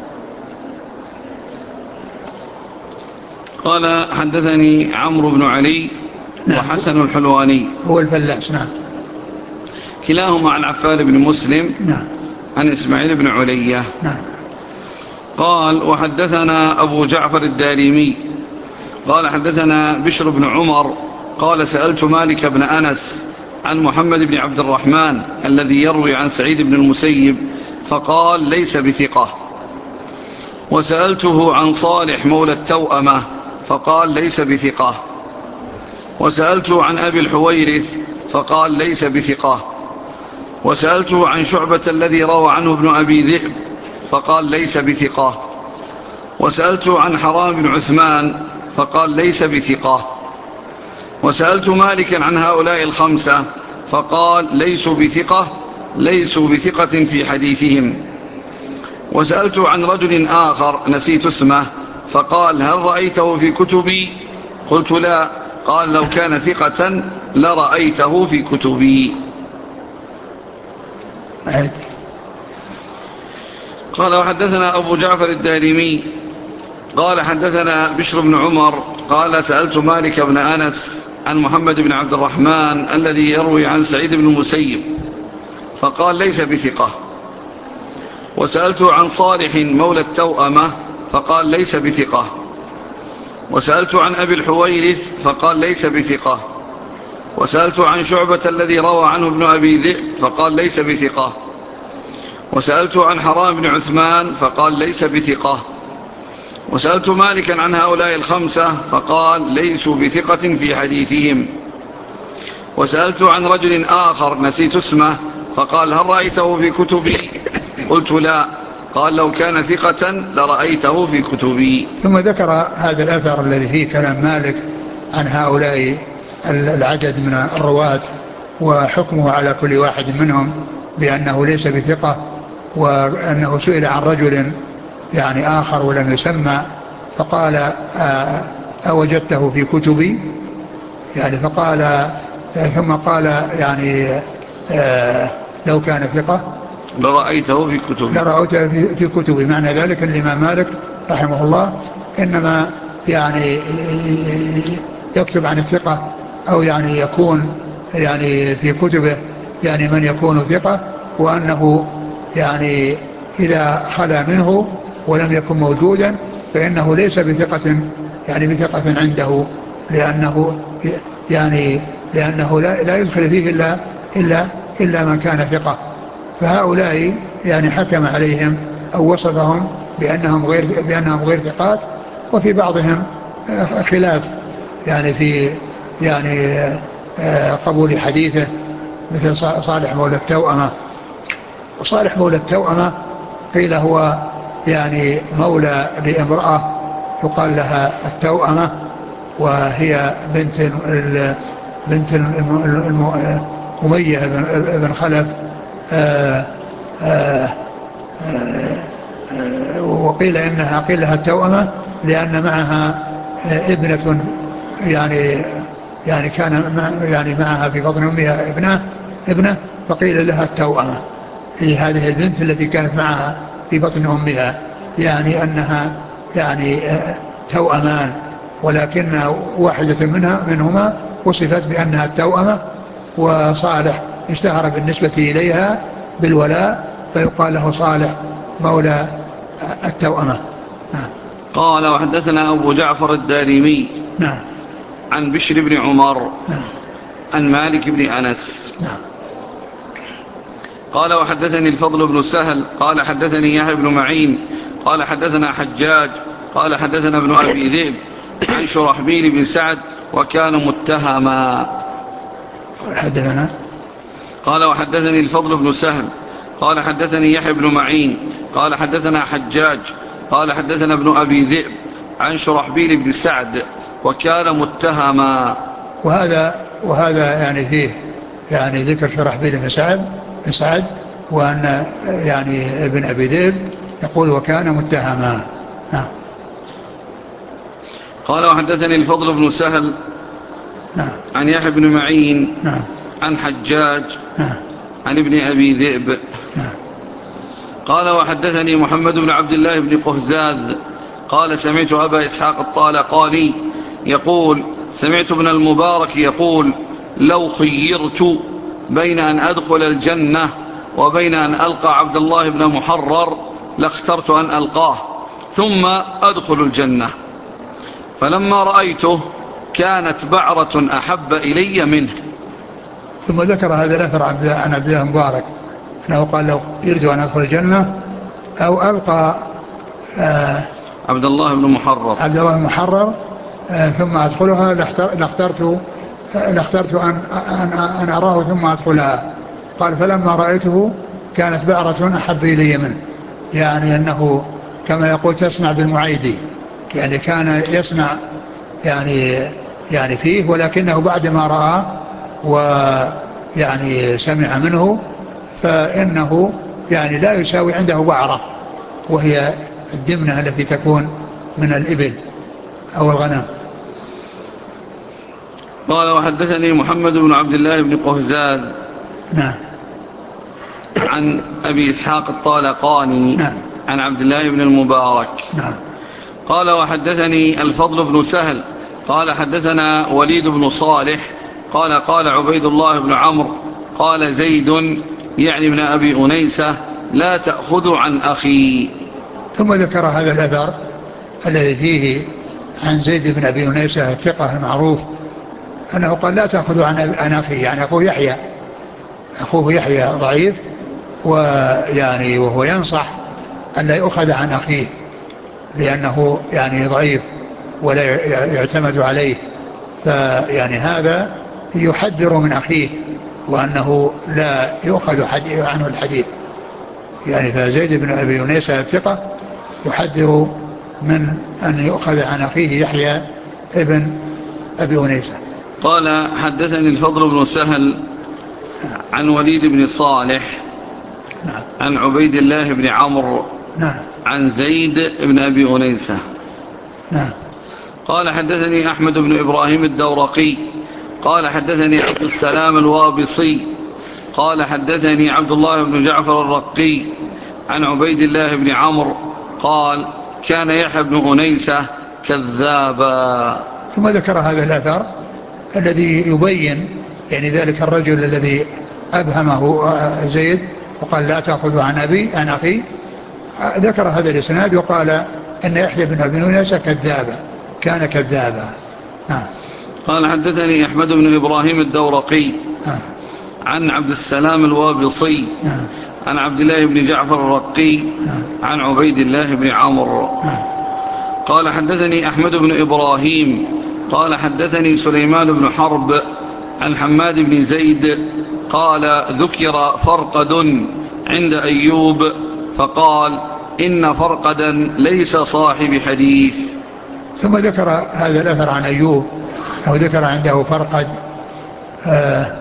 قال حدثني عمرو بن علي وحسن الحلواني
هو الفلاس. نعم.
كلاهما عن عفان بن مسلم
نعم.
عن إسماعيل بن علية.
نعم.
قال وحدثنا أبو جعفر الدارمي قال حدثنا بشر بن عمر قال سألت مالك بن أنس عن محمد بن عبد الرحمن الذي يروي عن سعيد بن المسيب فقال ليس بثقة، وسألته عن صالح مولى التوأمة فقال ليس بثقة، وسألته عن أبي الحويرث فقال ليس بثقة، وسألته عن شعبة الذي روى عنه ابن أبي ذئب فقال ليس بثقة، وسألته عن حرام بن عثمان فقال ليس بثقة، وسألت مالكا عن هؤلاء الخمسة فقال ليسوا بثقة ليسوا بثقة في حديثهم، وسألت عن رجل آخر نسيت اسمه فقال هل رأيته في كتبي؟ قلت لا، قال لو كان ثقة لرأيته في كتبي. قال وحدثنا أبو جعفر الدارمي قال حدثنا بشر بن عمر قال سألت مالك بن أنس عن محمد بن عبد الرحمن الذي يروي عن سعيد بن المسيب فقال ليس بثقة، وسألته عن صالح مولى التوأمة فقال ليس بثقة، وسألت عن أبي الحويرث فقال ليس بثقة، وسألت عن شعبة الذي روى عنه ابن أبي ذئب فقال ليس بثقة، وسألت عن حرام بن عثمان فقال ليس بثقة، وسألت مالكا عن هؤلاء الخمسة فقال ليسوا بثقة في حديثهم، وسألت عن رجل آخر نسيت اسمه فقال هل رأيته في كتبي؟ قلت لا، قال لو كان ثقة لرأيته في كتبي.
ثم ذكر هذا الأثر الذي فيه كلام مالك عن هؤلاء العدد من الرواة وحكمه على كل واحد منهم بأنه ليس بثقة، وأنه سئل عن رجل يعني آخر ولم يسمى فقال أوجدته في كتبي، يعني فقال ثم قال يعني لو كان ثقة
لرأيته في كتبي
لرأيته في كتبي. معنى ذلك الإمام مالك رحمه الله إنما يعني يكتب عن الثقة أو يعني يكون يعني في كتبه يعني من يكون ثقة، وأنه يعني إذا خلا منه ولم يكن موجودا فإنه ليس بثقة يعني بثقة عنده، لأنه يعني لأنه لا, لا يدخل فيه إلا, إلا, إلا من كان ثقة. فهؤلاء يعني حكم عليهم أو وصفهم بأنهم غير, بأنهم غير ثقات، وفي بعضهم خلاف يعني في يعني قبول حديثه، مثل صالح مولى التوأمة. وصالح مولى التوأمة قيل هو يعني مولى لامرأة يقال لها التوأمة، وهي بنت بنت أمية بن خلف. آآ آآ آآ وقيل إنها قيل لها التوأمة لأن معها ابنة يعني يعني كان يعني معها في بطن أمها ابنه ابنه فقيل لها التوأمة، هي هذه البنت التي كانت معها في بطن أمها، يعني أنها يعني توأمان، ولكن واحدة منها منهما وصفت بأنها التوأمة. وصالح اشتهر بالنسبة إليها بالولاء فيقال له صالح مولى التوأمة.
نعم. قال وحدثنا أبو جعفر الدارمي
نعم
عن بشر بن عمر
نعم
عن مالك بن أنس
نعم
قال وحدثني الفضل بن سهل قال حدثني يحيى بن معين قال حدثنا حجاج قال حدثنا ابن أبي ذئب عن شرحبيل بن سعد وكان متهما.
حدثنا
قال وحدثني الفضل بن سهل قال حدثني يحيى بن معين قال حدثنا حجاج قال حدثنا ابن أبي ذئب عن شرحبيل بن سعد وكان متهما.
وهذا وهذا يعني فيه يعني ذكر شرحبيل بن سعد بن سعد وأن يعني ابن أبي ذئب يقول وكان متهما. نعم.
قال وحدثني الفضل بن سهل
نعم
عن يحيى بن معين
نعم
عن حجاج
نعم
عن ابن أبي ذئب
نعم
قال وحدثني محمد بن عبد الله بن قهزاذ قال سمعت أبا إسحاق الطالقاني يقول سمعت ابن المبارك يقول لو خيرت بين أن أدخل الجنة وبين أن ألقى عبد الله بن محرر لاخترت أن ألقاه ثم أدخل الجنة، فلما رأيته كانت بعرة أحب إلي منه.
ثم ذكر هذا الأثر عن عبد الله المبارك أنه قال لو خيرت أن أدخل الجنة أو ألقى آه
عبد الله بن محرر
عبد الله بن محرر آه ثم أدخلها لاخترت لاخترت أن, أن, أن أراه ثم أدخلها. قال فلما رأيته كانت بعرة أحب إلي منه، يعني أنه كما يقول تسمع بالمعيدي، يعني كان يسمع يعني يعني فيه، ولكنه بعدما رأى ويعني سمع منه فإنه يعني لا يساوي عنده بعرة، وهي الدمنة التي تكون من الإبل أو الغنم.
قال وحدثني محمد بن عبد الله بن قهزاذ
نعم
عن أبي إسحاق الطالقاني
نعم
عن عبد الله بن المبارك
نعم
قال وحدثني الفضل بن سهل قال حدثنا وليد بن صالح قال قال عبيد الله بن عمرو قال زيد يعني ابن أبي أنيسة لا تأخذ عن أخي.
ثم ذكر هذا الأثر الذي فيه عن زيد بن أبي أنيسة الثقة المعروف أنه قال لا تأخذ عن أخي، يعني أخوه يحيى أخوه يحيى ضعيف، ويعني وهو ينصح أن لا يؤخذ عن أخيه لأنه يعني ضعيف ولا يعتمد عليه، فيعني هذا يحذر من أخيه وأنه لا يؤخذ عنه الحديث، يعني فزيد بن أبي أنيسة الثقة يحذر من أن يؤخذ عن أخيه يحيى ابن أبي أنيسة.
قال حدثني الفضل بن سهل عن وليد بن صالح
نعم.
عن عبيد الله بن عمرو
نعم.
عن زيد بن أبي أنيسة
نعم.
قال حدثني أحمد بن إبراهيم الدورقي قال حدثني عبد السلام الوابصي قال حدثني عبد الله بن جعفر الرقي عن عبيد الله بن عمرو قال كان يحيى بن أنيسة كذابا.
ثم ذكر هذا الأثر الذي يبين يعني ذلك الرجل الذي أبهمه زيد وقال لا تأخذ عن أبي عن أخي، ذكر هذا الإسناد وقال أن يحيى بن أبي نونس كذابا، كان كذابا. نعم.
قال حدثني أحمد بن إبراهيم الدورقي
نعم.
عن عبد السلام الوابصي
نعم.
عن عبد الله بن جعفر الرقي
نعم.
عن عبيد الله بن عمرو
نعم.
قال حدثني أحمد بن إبراهيم قال حدثني سليمان بن حرب عن حماد بن زيد قال ذكر فرقد عند أيوب فقال إن فرقدا ليس صاحب حديث.
ثم ذكر هذا الأثر عن أيوب أو ذكر عنده فرقد آه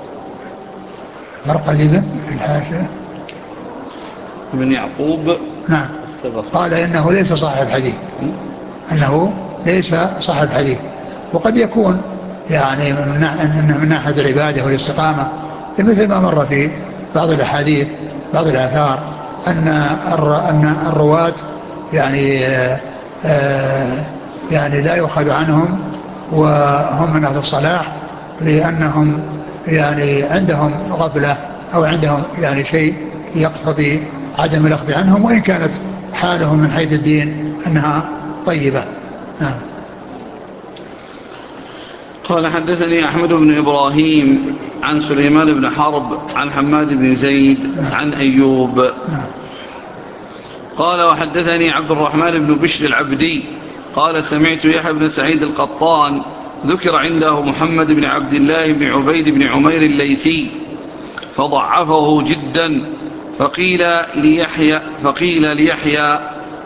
فرقد ابن الحاشية
ابن يعقوب.
نعم. قال إنه ليس صاحب حديث، أنه ليس صاحب حديث. وقد يكون يعني من ناحية العبادة والاستقامة مثل ما مر في بعض الأحاديث بعض الآثار أن أن الرواة يعني آه يعني لا يؤخذ عنهم وهم من أهل الصلاح لأنهم يعني عندهم غفلة أو عندهم يعني شيء يقتضي عدم الأخذ عنهم، وإن كانت حالهم من حيث الدين أنها طيبة. نعم.
قال حدثني أحمد بن إبراهيم عن سليمان بن حرب عن حماد بن زيد عن أيوب.
نعم.
قال وحدثني عبد الرحمن بن بشر العبدي قال سمعت يحيى بن سعيد القطان ذكر عنده محمد بن عبد الله بن عبيد بن عمير الليثي فضعفه جدا فقيل ليحيى فقيل ليحيى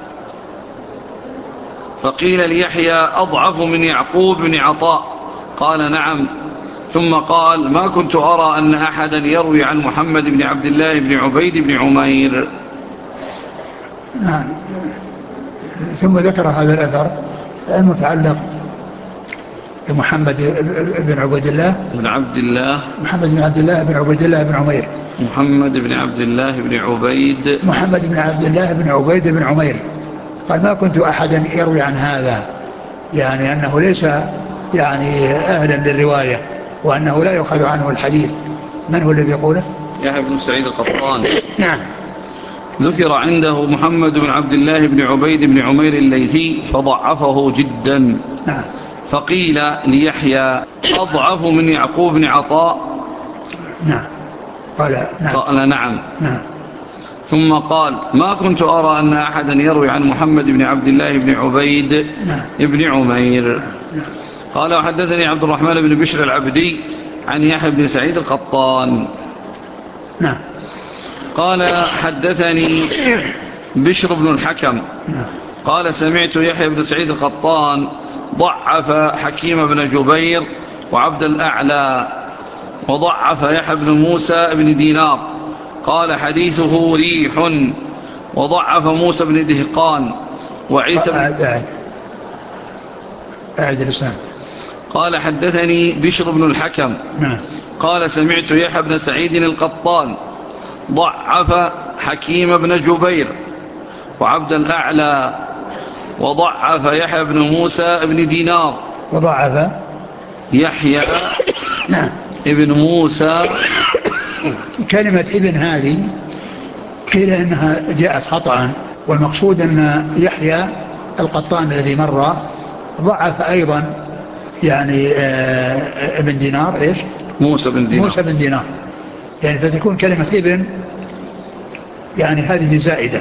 فقيل ليحيى أضعف من يعقوب بن عطاء قال نعم، ثم قال ما كنت أرى أن أحدا يروي عن محمد بن عبد الله بن عبيد بن عمير.
نعم. ثم ذكر هذا الأثر المتعلق بمحمد بن عبد الله
بن عبد الله
محمد بن عبد الله بن عبيد الله بن عمير
محمد بن عبد الله بن عبيد
محمد بن عبد الله بن عبيد بن عمير قال ما كنت أحدا يروي عن هذا، يعني أنه ليس يعني أهلا للرواية وأنه لا يؤخذ عنه الحديث. من هو الذي يقوله؟
يحيى بن سعيد القطان.
نعم.
ذكر عنده محمد بن عبد الله بن عبيد بن عمير الليثي فضعفه جدا.
نعم.
فقيل ليحيى أضعف من يعقوب بن عطاء.
نعم. قال نعم.
قال نعم.
نعم.
ثم قال ما كنت أرى أن أحدا يروي عن محمد بن عبد الله بن عبيد
نعم.
بن عمير.
نعم.
قال وحدثني عبد الرحمن بن بشر العبدي عن يحيى بن سعيد القطان.
نعم.
قال حدثني بشر بن الحكم قال سمعت يحيى بن سعيد القطان ضعف حكيم بن جبير وعبد الأعلى وضعف يحيى بن موسى بن دينار قال حديثه ريح وضعف موسى بن دهقان وعيسى بن
أعد أعد أعد الإسناد.
قال حدثني بشر بن الحكم
نعم.
قال سمعت يحيى بن سعيد القطان ضعف حكيم بن جبير وعبد الأعلى وضعف يحيى بن موسى بن دينار
وضعف
يحيى
نعم
ابن موسى.
كلمة ابن هذه قيل إنها جاءت خطأ، والمقصود أن يحيى القطان الذي مر ضعف أيضا يعني ابن دينار إيش
موسى بن دينار
موسى بن دينار يعني فتكون كلمة ابن يعني هذه زائدة.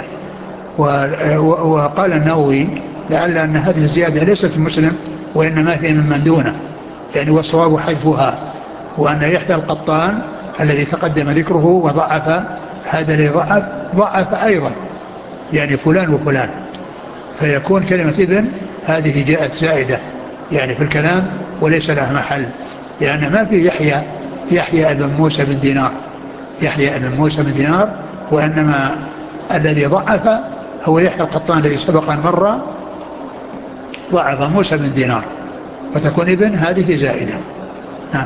وقال النووي لعل أن هذه الزيادة ليست في مسلم وإنما هي ممن دونه، يعني والصواب حذفها، وأن يحيى القطان الذي تقدم ذكره وضعف هذا الذي ضعف ضعف أيضا يعني فلان وفلان، فيكون كلمة ابن هذه جاءت زائدة يعني في الكلام وليس لها محل، لأن ما في يحيى يحيى ابن موسى بن دينار يحيى ابن موسى بن دينار وإنما الذي ضعف هو يحيى القطان الذي سبق أن مر ضعف موسى بن دينار، وتكون ابن هذه زائدة. نعم.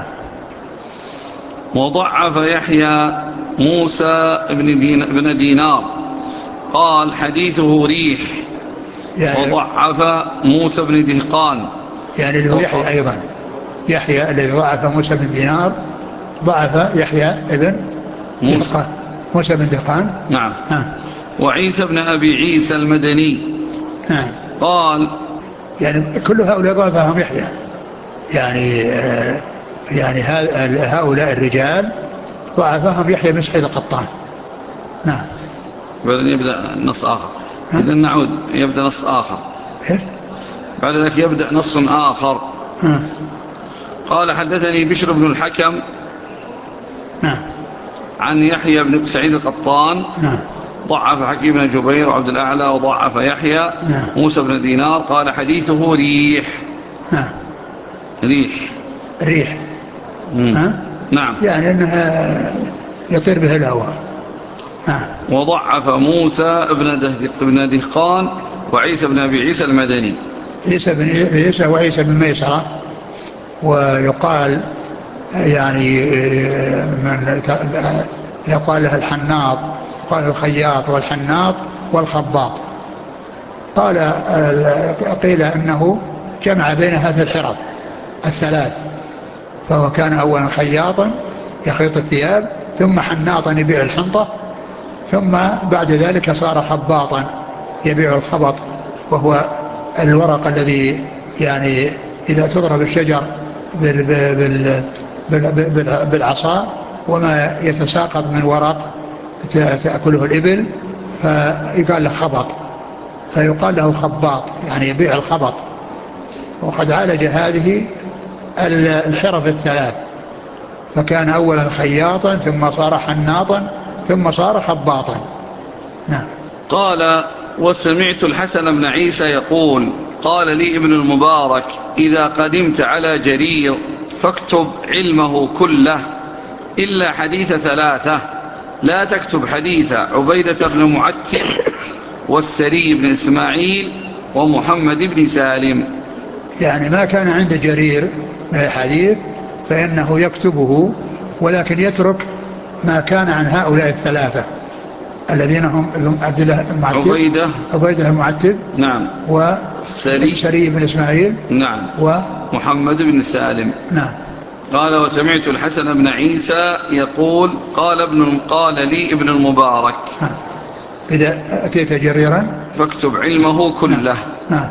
وضعف يحيى موسى بن, دين بن دينار قال حديثه ريح
يعني
وضعف موسى بن دهقان،
يعني اللي هو يحيى أيضا، يحيى الذي ضعف موسى بن دينار ضعف يحيى ابن
موسى
دهقان، موسى بن دهقان.
نعم.
ها.
وعيسى بن أبي عيسى المدني
ها.
قال
يعني كل هؤلاء ضعفهم يحيى، يعني آه يعني هؤلاء الرجال ضعفهم يحيى بن سعيد القطان. نعم.
بعدين يبدأ نص آخر. إذا نعود يبدأ نص آخر.
إيه؟
بعد ذلك يبدأ نص آخر.
ها.
قال حدثني بشر بن الحكم
نعم.
عن يحيى بن سعيد القطان
نعم.
ضعف حكيم بن جبير وعبد الأعلى وضعف يحيى.
نعم.
موسى بن دينار قال حديثه ريح.
نعم.
ريح
ريح. ها؟
نعم.
يعني أنها يطير به الهواء. نعم.
وضعف موسى بن دهقان وعيسى بن أبي عيسى المدني.
عيسى بن عيسى وعيسى بن ميسرة، ويقال يعني من يقال له الحناط، قال الخياط والحناط والخباط. قال قيل انه جمع بين هذه الحرف الثلاث، فهو كان اولا خياطا يخيط الثياب، ثم حناطا يبيع الحنطة، ثم بعد ذلك صار خباطا يبيع الخبط، وهو الورق الذي يعني إذا تضرب الشجر بالعصا وما يتساقط من ورق تأكله الإبل فيقال له خبط، فيقال له خباط يعني يبيع الخبط. وقد عالج هذه الحرف الثلاث، فكان أولا خياطا ثم صار حناطا ثم صار خباطا. نعم.
قال وسمعت الحسن بن عيسى يقول قال لي ابن المبارك إذا قدمت على جرير فاكتب علمه كله إلا حديث ثلاثة، لا تكتب حديث عبيدة بن معتب والسري بن إسماعيل ومحمد بن سالم.
يعني ما كان عند جرير من الحديث فإنه يكتبه، ولكن يترك ما كان عن هؤلاء الثلاثة الذين هم عبد الله المعتب،
عبيدة
عبيدة المعتب،
نعم،
والسري بن إسماعيل،
نعم، ومحمد بن سالم.
نعم.
قال وسمعت الحسن بن عيسى يقول قال ابن قال لي ابن المبارك
إذا أتيت جريرا
فاكتب علمه كله.
نعم. نعم.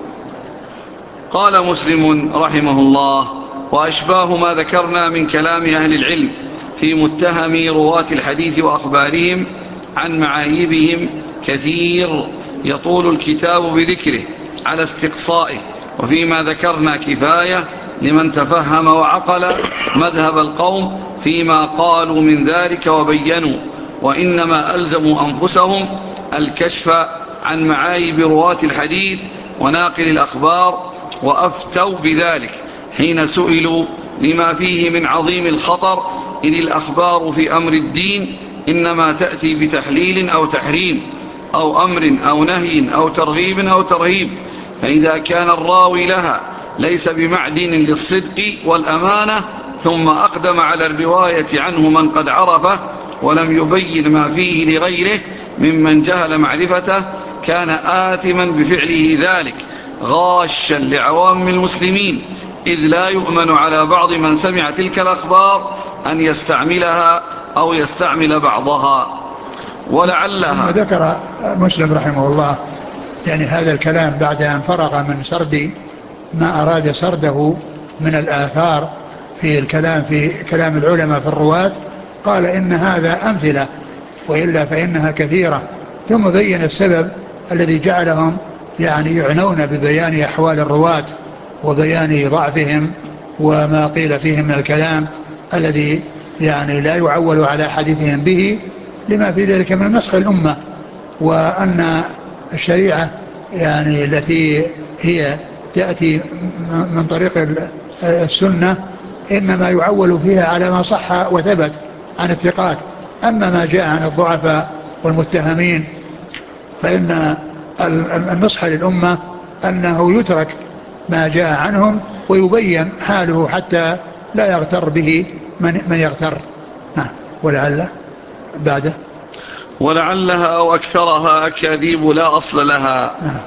قال مسلم رحمه الله وأشباه ما ذكرنا من كلام أهل العلم في متهم رواة الحديث وأخبارهم عن معايبهم كثير يطول الكتاب بذكره على استقصائه، وفيما ذكرنا كفاية لمن تفهم وعقل مذهب القوم فيما قالوا من ذلك وبينوا، وإنما ألزموا أنفسهم الكشف عن معايب رواة الحديث وناقل الأخبار، وأفتوا بذلك حين سئلوا لما فيه من عظيم الخطر، إذ الأخبار في أمر الدين إنما تأتي بتحليل أو تحريم أو أمر أو نهي أو ترغيب أو ترهيب، فإذا كان الراوي لها ليس بمعدن للصدق والأمانة ثم أقدم على الرواية عنه من قد عرفه ولم يبين ما فيه لغيره ممن جهل معرفته كان آثما بفعله ذلك غاشا لعوام المسلمين، إذ لا يؤمن على بعض من سمع تلك الأخبار أن يستعملها أو يستعمل بعضها. ولعلها
ذكر مسلم رحمه الله يعني هذا الكلام بعد أن فرغ من سرد ما أراد سرده من الآثار في الكلام في كلام العلماء في الرواة، قال إن هذا أمثلة وإلا فإنها كثيرة، ثم بين السبب الذي جعلهم يعني يعنون ببيان أحوال الرواة وبيان ضعفهم وما قيل فيهم من الكلام الذي يعني لا يعول على حديثهم به، لما في ذلك من نسخ الأمة، وأن الشريعة يعني التي هي تأتي من طريق السنة إنما يعول فيها على ما صح وثبت عن الثقات، أما ما جاء عن الضعفاء والمتهمين فإن النصح للأمة أنه يترك ما جاء عنهم ويبين حاله حتى لا يغتر به من, من يغتر. نعم. ولعل بعده
ولعلها أو أكثرها أكاذيب لا أصل لها.
نعم.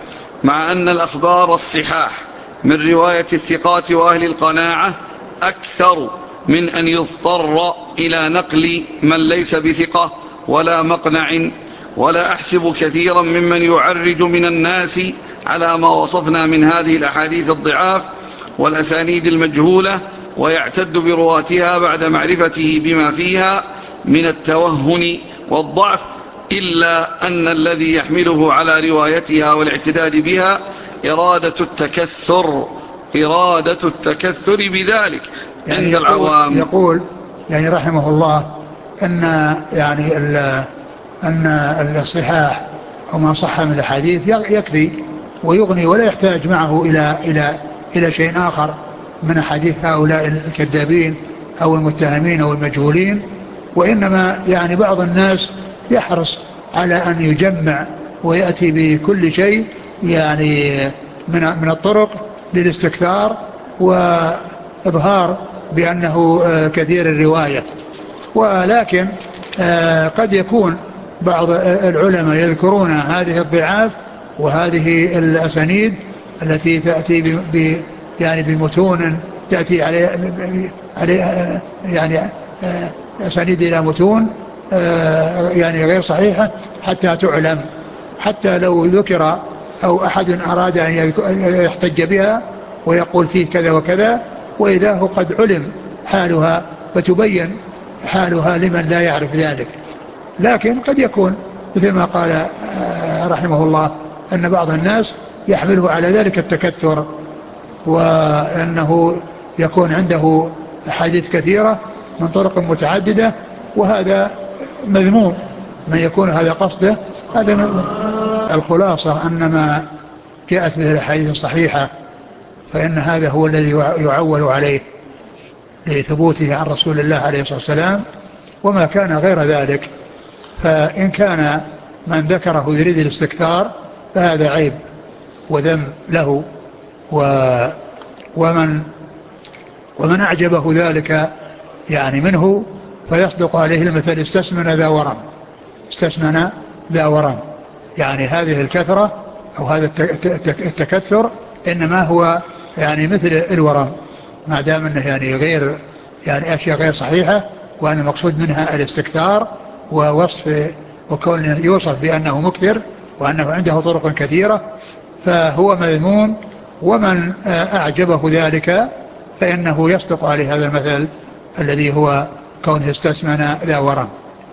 مع أن الأخبار الصحاح من رواية الثقات وأهل القناعة أكثر من أن يضطر إلى نقل من ليس بثقة ولا مقنع، ولا أحسب كثيرا ممن يعرج من الناس على ما وصفنا من هذه الأحاديث الضعاف والأسانيد المجهولة ويعتد برواتها بعد معرفته بما فيها من التوهن والضعف، إلا أن الذي يحمله على روايتها والاعتداد بها إرادة التكثر إرادة التكثر بذلك
يعني
عند
يقول
العوام.
يقول يعني رحمه الله أن يعني أن الصحاح أو ما صح من الحديث يكفي ويغني ولا يحتاج معه إلى إلى إلى شيء آخر من حديث هؤلاء الكذابين أو المتهمين أو المجهولين. وإنما يعني بعض الناس يحرص على أن يجمع ويأتي بكل شيء يعني من من الطرق للاستكثار وإظهار بأنه كثير الرواية. ولكن قد يكون بعض العلماء يذكرون هذه الضعاف وهذه الأسانيد التي تأتي ب يعني بمتون تأتي عليه عليه يعني أسانيد إلى متون يعني غير صحيحة حتى تعلم، حتى لو ذكر أو أحد أراد أن يحتج بها ويقول فيه كذا وكذا وإذا هو قد علم حالها فتبين حالها لمن لا يعرف ذلك. لكن قد يكون مثل ما قال رحمه الله أن بعض الناس يحمله على ذلك التكثر، وأنه يكون عنده حديث كثيرة من طرق متعددة، وهذا مذموم من يكون هذا قصده، هذا مذموم. الخلاصة أن ما جاءت به الحديث الصحيحة فإن هذا هو الذي يعول عليه لثبوته عن رسول الله عليه الصلاة والسلام، وما كان غير ذلك فإن كان من ذكره يريد الاستكثار فهذا عيب وذم له، و ومن ومن أعجبه ذلك يعني منه فيصدق عليه المثل استسمن ذا ورم استسمن ذا ورم. يعني هذه الكثرة أو هذا التكثر إنما هو يعني مثل الورم، ما دام أنه يعني غير يعني أشياء غير صحيحة، وأن المقصود منها الاستكثار ووصف وكون يوصف بأنه مكثر وأنه عنده طرق كثيرة فهو مذموم. ومن أعجبه ذلك فإنه يصدق عليه هذا المثل الذي هو كونه استسمن ذا ورم.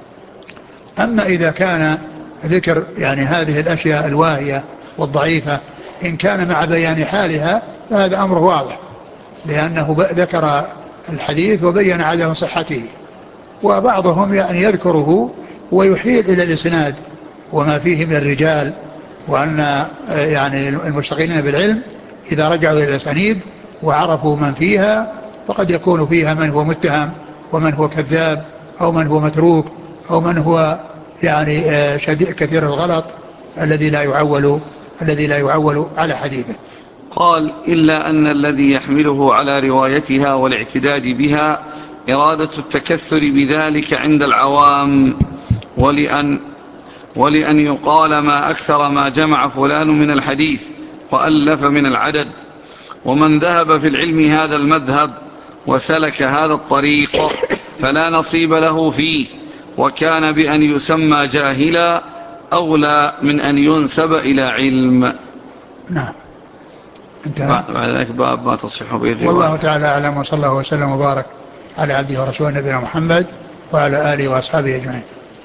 أما إذا كان ذكر يعني هذه الأشياء الواهية والضعيفة إن كان مع بيان حالها فهذا أمر واضح، لأنه ذكر الحديث وبين عدم صحته. وبعضهم يعني يذكره ويحيل إلى الإسناد وما فيه من الرجال، وأن يعني المشتغلين بالعلم إذا رجعوا إلى الأسانيد وعرفوا من فيها فقد يكون فيها من هو متهم ومن هو كذاب أو من هو متروك أو من هو يعني شديد كثير الغلط الذي لا يعول الذي لا يعول على حديثه.
قال إلا أن الذي يحمله على روايتها والاعتداد بها إرادة التكثر بذلك عند العوام، ولأن, ولأن يقال ما أكثر ما جمع فلان من الحديث وألف من العدد. ومن ذهب في العلم هذا المذهب وسلك هذا الطريق فلا نصيب له فيه، وكان بأن يسمى جاهلا أولى من أن ينسب إلى علم.
نعم. انتهى.
بعد ذلك باب ما تصح به الرواية.
والله تعالى أعلم، وصلى الله وسلم وبارك على عبده ورسوله نبينا محمد وعلى آله وأصحابه أجمعين.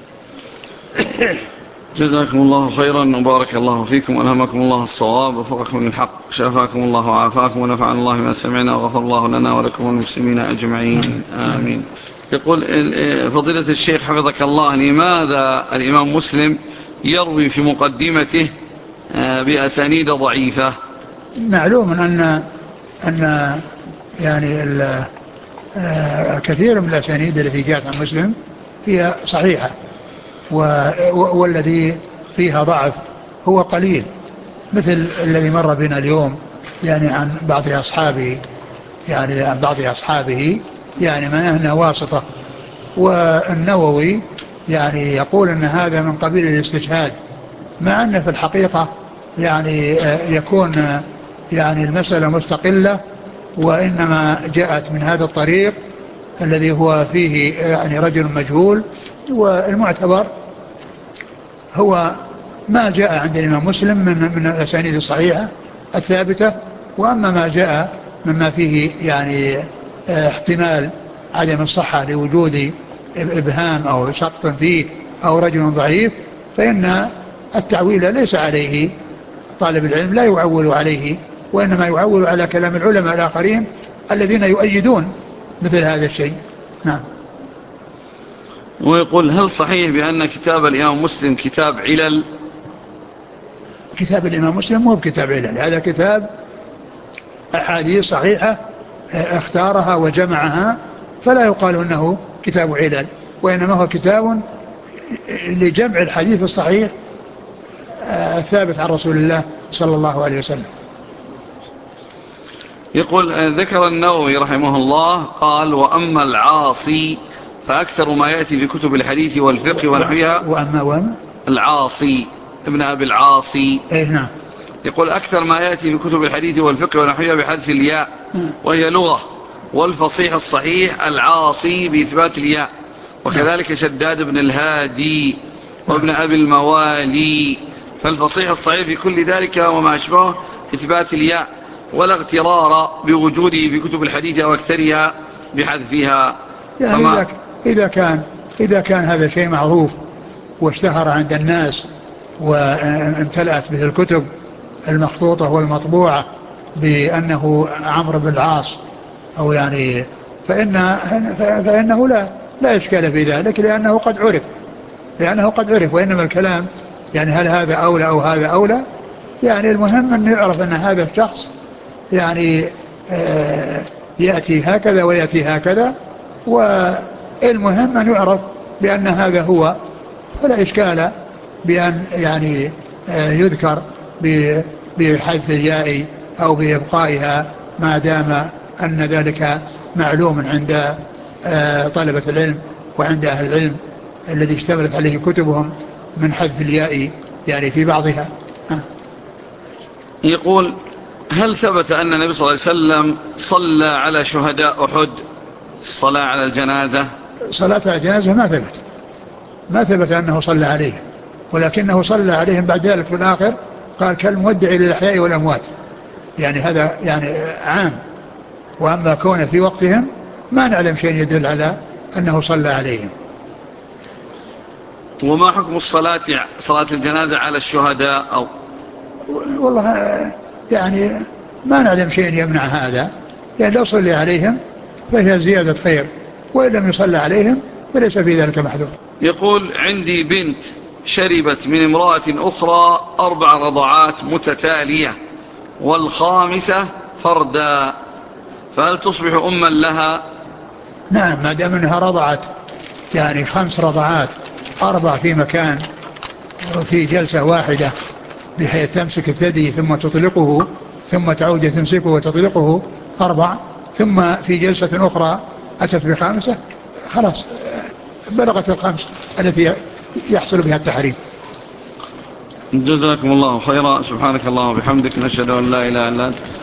جزاكم الله خيرا وبارك الله فيكم وألهمكم الله الصواب ووفقكم للحق، شفاكم الله وعافاكم ونفعنا الله ما سمعنا وغفر الله لنا ولكم والمسلمين أجمعين آمين. يقول فضيلة الشيخ حفظك الله، لماذا الإمام مسلم يروي في مقدمته بأسانيد ضعيفة؟
معلوم أن أن يعني كثير من الأسانيد التي جاءت عن مسلم هي صحيحة، والذي فيها ضعف هو قليل، مثل الذي مر بنا اليوم يعني عن بعض أصحابه يعني عن بعض أصحابه يعني من أهنا واسطة. والنووي يعني يقول أن هذا من قبيل الاستجهاد، مع أن في الحقيقة يعني يكون يعني المسألة مستقلة، وإنما جاءت من هذا الطريق الذي هو فيه يعني رجل مجهول. والمعتبر هو ما جاء عند الإمام مسلم من من الأسانيد الصحيحة الثابتة. وأما ما جاء مما فيه يعني احتمال عدم الصحة لوجود إبهام أو سقط فيه أو رجل ضعيف، فإن التعويل ليس عليه، طالب العلم لا يعول عليه، وإنما يعول على كلام العلماء الآخرين الذين يؤيدون مثل هذا الشيء. نعم.
ويقول: هل صحيح بأن كتاب الإمام مسلم كتاب علل؟
كتاب الإمام مسلم مو بكتاب علل، هذا كتاب أحاديث صحيحة اختارها وجمعها، فلا يقال أنه كتاب علل، وإنما هو كتاب لجمع الحديث الصحيح الثابت عن رسول الله صلى الله عليه وسلم.
يقول: ذكر النووي رحمه الله قال: وأما العاصي فأكثر ما يأتي في كتب الحديث والفقه ونحوها.
وأما وأما
العاصي ابن أبي العاصي.
إيه نعم.
يقول: أكثر ما يأتي في كتب الحديث والفقه ونحوها بحذف الياء وهي لغة، والفصيح الصحيح العاصي بإثبات الياء، وكذلك شداد بن الهادي وابن أبي الموالي. فالفصيح الصحيح في كل ذلك وما أشبهه إثبات الياء، ولا اغترار بوجوده في كتب الحديث أو أكثرها بحذفها.
يعني فما إذا كان إذا كان هذا شيء معروف واشتهر عند الناس وامتلأت به الكتب المخطوطة والمطبوعة بأنه عمرو بن العاص أو يعني فإن فإنه لا لا إشكال في ذلك، لأنه قد عرف لأنه قد عرف وإنما الكلام يعني هل هذا أولى أو هذا أولى. يعني المهم أن يعرف أن هذا الشخص يعني يأتي هكذا ويأتي هكذا، والمهم أن يعرف بأن هذا هو، فلا إشكال بأن يعني يذكر بحذف الياء أو بإبقائها ما دام أن ذلك معلوم عند طلبة العلم وعند أهل العلم الذي اشتملت عليه كتبهم من حذف الياء يعني في بعضها.
يقول: هل ثبت أن النبي صلى الله عليه وسلم صلى على شهداء أحد الصلاة على الجنازة؟
صلاة على الجنازة ما ثبت ما ثبت أنه صلى عليهم، ولكنه صلى عليهم بعد ذلك في الآخر قال: كالمودع للأحياء والأموات، يعني هذا يعني عام. وأما كونه في وقتهم ما نعلم شيء يدل على أنه صلى عليهم.
وما حكم الصلاة صلاة الجنازة على الشهداء؟ أو
والله يعني ما نعلم شيء يمنع هذا، يعني لو صلي عليهم فهي زيادة خير، وإن لم يصلى عليهم فليس في ذلك محذور.
يقول: عندي بنت شربت من امرأة أخرى أربع رضعات متتالية والخامسة فردا، فهل تصبح أما لها؟
نعم، ما دام أنها رضعت يعني خمس رضعات، أربع في مكان وفي جلسة واحدة بحيث تمسك الثدي ثم تطلقه ثم تعود تمسكه وتطلقه أربع، ثم في جلسة أخرى أتت بخامسة، خلاص بلغت الخمس التي يحصل بها التحريم.
جزاكم الله خيرا. سبحانك اللهم وبحمدك، نشهد أن لا إله إلا أنت